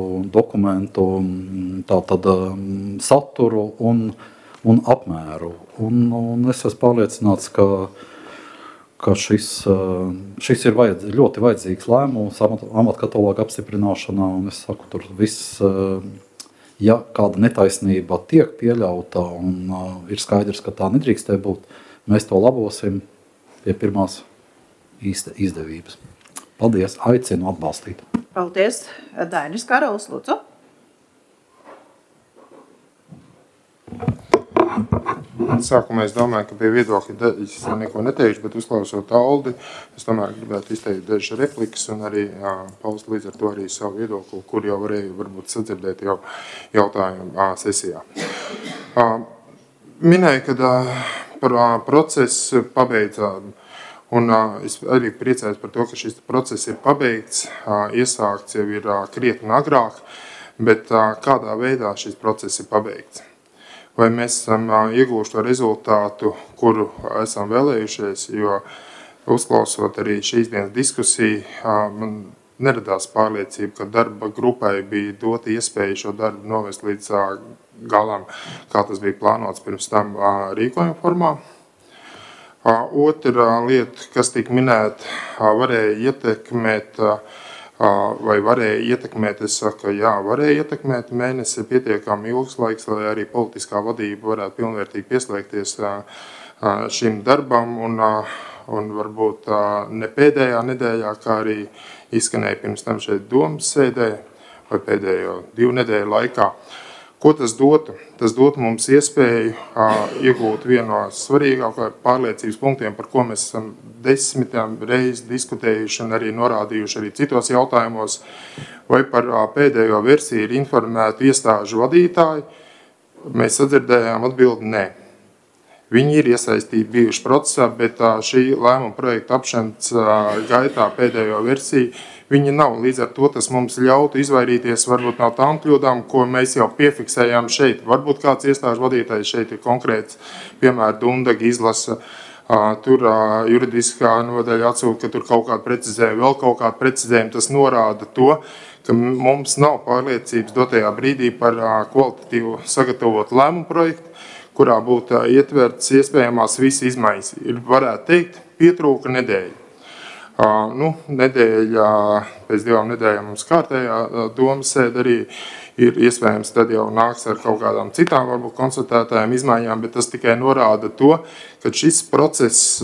tātad saturu un apmēru. Un es esmu pārliecināts, ka šis ir ļoti vajadzīgs lēmums amatkataloga apstiprināšanā, un es saku, tur viss, ja kāda netaisnība tiek pieļauta un ir skaidrs, ka tā nedrīkstē būt, mēs to labosim pie pirmās izdevības. Paldies, aicinu atbalstīt. Paldies, Dainis Karols, lūdzu. Sākumā es domāju, ka pie viedokļa es neko neteikšu, bet uzklausot Aldi, es tomēr gribētu izteikt dažas replikas un arī paust līdz ar to arī savu viedokli, kur jau varēju varbūt sadzirdēt jau jautājumu sesijā. Minēju, ka par procesu pabeidz. Un es arī priecājos par to, ka šis process ir pabeigts, iesākts jau ir krietni agrāk, bet kādā veidā šis process ir pabeigts? Vai mēs esam ieguvuši to rezultātu, kuru esam vēlējušies, jo uzklausot arī šīs dienas diskusiju, man neradās pārliecība, ka darba grupai bija dota iespēja šo darbu novest līdz galam, kā tas bija plānots pirms tam rīkojuma formā. Otra lieta, kas tika minēta, varēja ietekmēt, es saku, jā, varēja ietekmēt, mēnesi ir pietiekami ilgs laiks, lai arī politiskā vadība varētu pilnvērtīgi pieslēgties šim darbam, un un varbūt ne pēdējā nedēļā, kā arī izskanēja pirms tam šeit domas sēdē vai pēdējo 2 nedēļu laikā. Ko tas dotu? Tas dotu mums iespēju iegūt vienu no svarīgākajiem pārliecības punktiem, par ko mēs esam 10 reizes diskutējuši un arī norādījuši arī citos jautājumos, vai par pēdējo versiju ir informēti iestāžu vadītāji. Mēs sadzirdējām atbildi nē. Viņi ir iesaistīti bijuši procesā, bet šī lēmuma projekta apšanas gaitā pēdējo versiju viņi nav. Līdz ar to tas mums ļautu izvairīties varbūt no tām kļūdām, ko mēs jau piefiksējām šeit. Varbūt kāds iestāžu vadītājs šeit ir konkrēts, piemēram, Dundaga izlasa, tur juridiskā nodaļa atsūta, ka tur kaut kāda precizējuma, vēl kaut kāda precizējuma. Tas norāda to, ka mums nav pārliecības dotajā brīdī par kvalitatīvu sagatavotu lēmumu projektu, kurā būtu ietverts iespējamās visas izmaiņas. Varētu teikt, pietrūka nedēļa. Nedēļa, pēc 2 nedēļām mums kārtējā domas sēde arī ir iespējams, tad jau nāks ar kaut kādām citām varbūt konstatētājām izmaiņām, bet tas tikai norāda to, ka šis process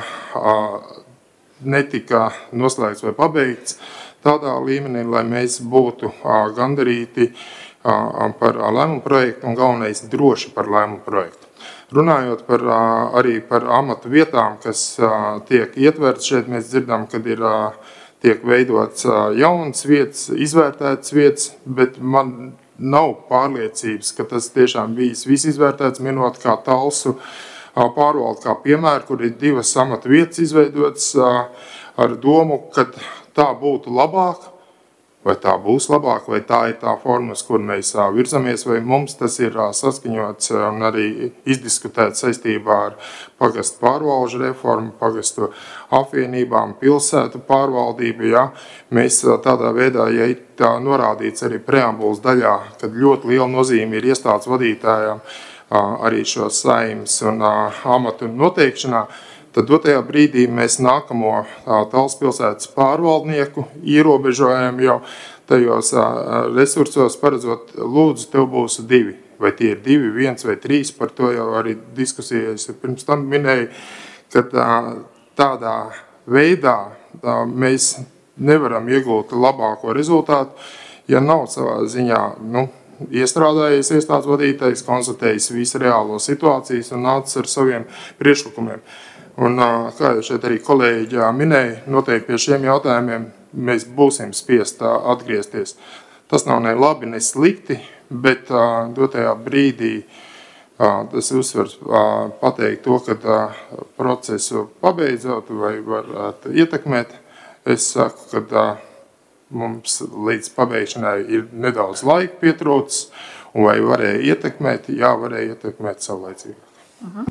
netika noslēgts vai pabeigts tādā līmenī, lai mēs būtu gandarīti par lēmumu projektu un galvenais droši par lēmumu projektu. Runājot arī par amatu vietām, kas tiek ietverts šeit, mēs dzirdam, kad tiek veidots jaunas vietas, izvērtētas vietas, bet man nav pārliecības, ka tas tiešām bijis viss izvērtēts, minot kā Talsu pārvaldu kā piemēru, kur ir 2 amatu vietas izveidotas ar domu, ka tā būtu labāk, vai tā būs labāk, vai tā ir tā forma, kur mēs virzamies, vai mums tas ir saskaņots un arī izdiskutēts saistībā ar pagastu pārvalžu reformu, pagastu apvienībām, pilsētu pārvaldību. Ja? Mēs tādā veidā, ja ir tā norādīts arī preambulas daļā, kad ļoti liela nozīme ir iestādes vadītājām arī šo saimnes un amatu noteikšanā, tad dotajā brīdī mēs nākamo Talsu pilsētas pārvaldnieku ierobežojam jau tajos resursos paredzot, lūdzu, tev būs 2. Vai tie ir 2, 1 vai 3, par to jau arī diskusijas pirms tam minēju, ka tādā veidā mēs nevaram iegūt labāko rezultātu, ja nav savā ziņā, iestrādājies iestādes vadītājs, konstatējis visu reālo situācijas un nācis ar saviem priekšlikumiem. Un, kā jau šeit arī kolēģi minēja, noteikti pie šiem jautājumiem mēs būsim spiest atgriezties. Tas nav ne labi, ne slikti, bet dotajā brīdī tas uzsvars pateikt to, ka procesu pabeidzot vai varētu ietekmēt. Es saku, ka mums līdz pabeigšanai ir nedaudz laika pietrūcis, un vai varēja ietekmēt? Jā, varēja ietekmēt savlaicīgi.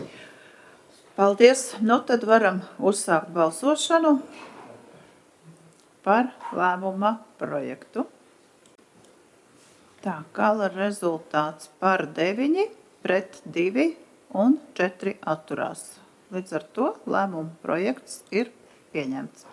Paldies. Tad varam uzsākt balsošanu par lēmuma projektu. Tā, gala rezultāts par 9, pret 2 un 4 atturās. Līdz ar to lēmuma projekts ir pieņemts.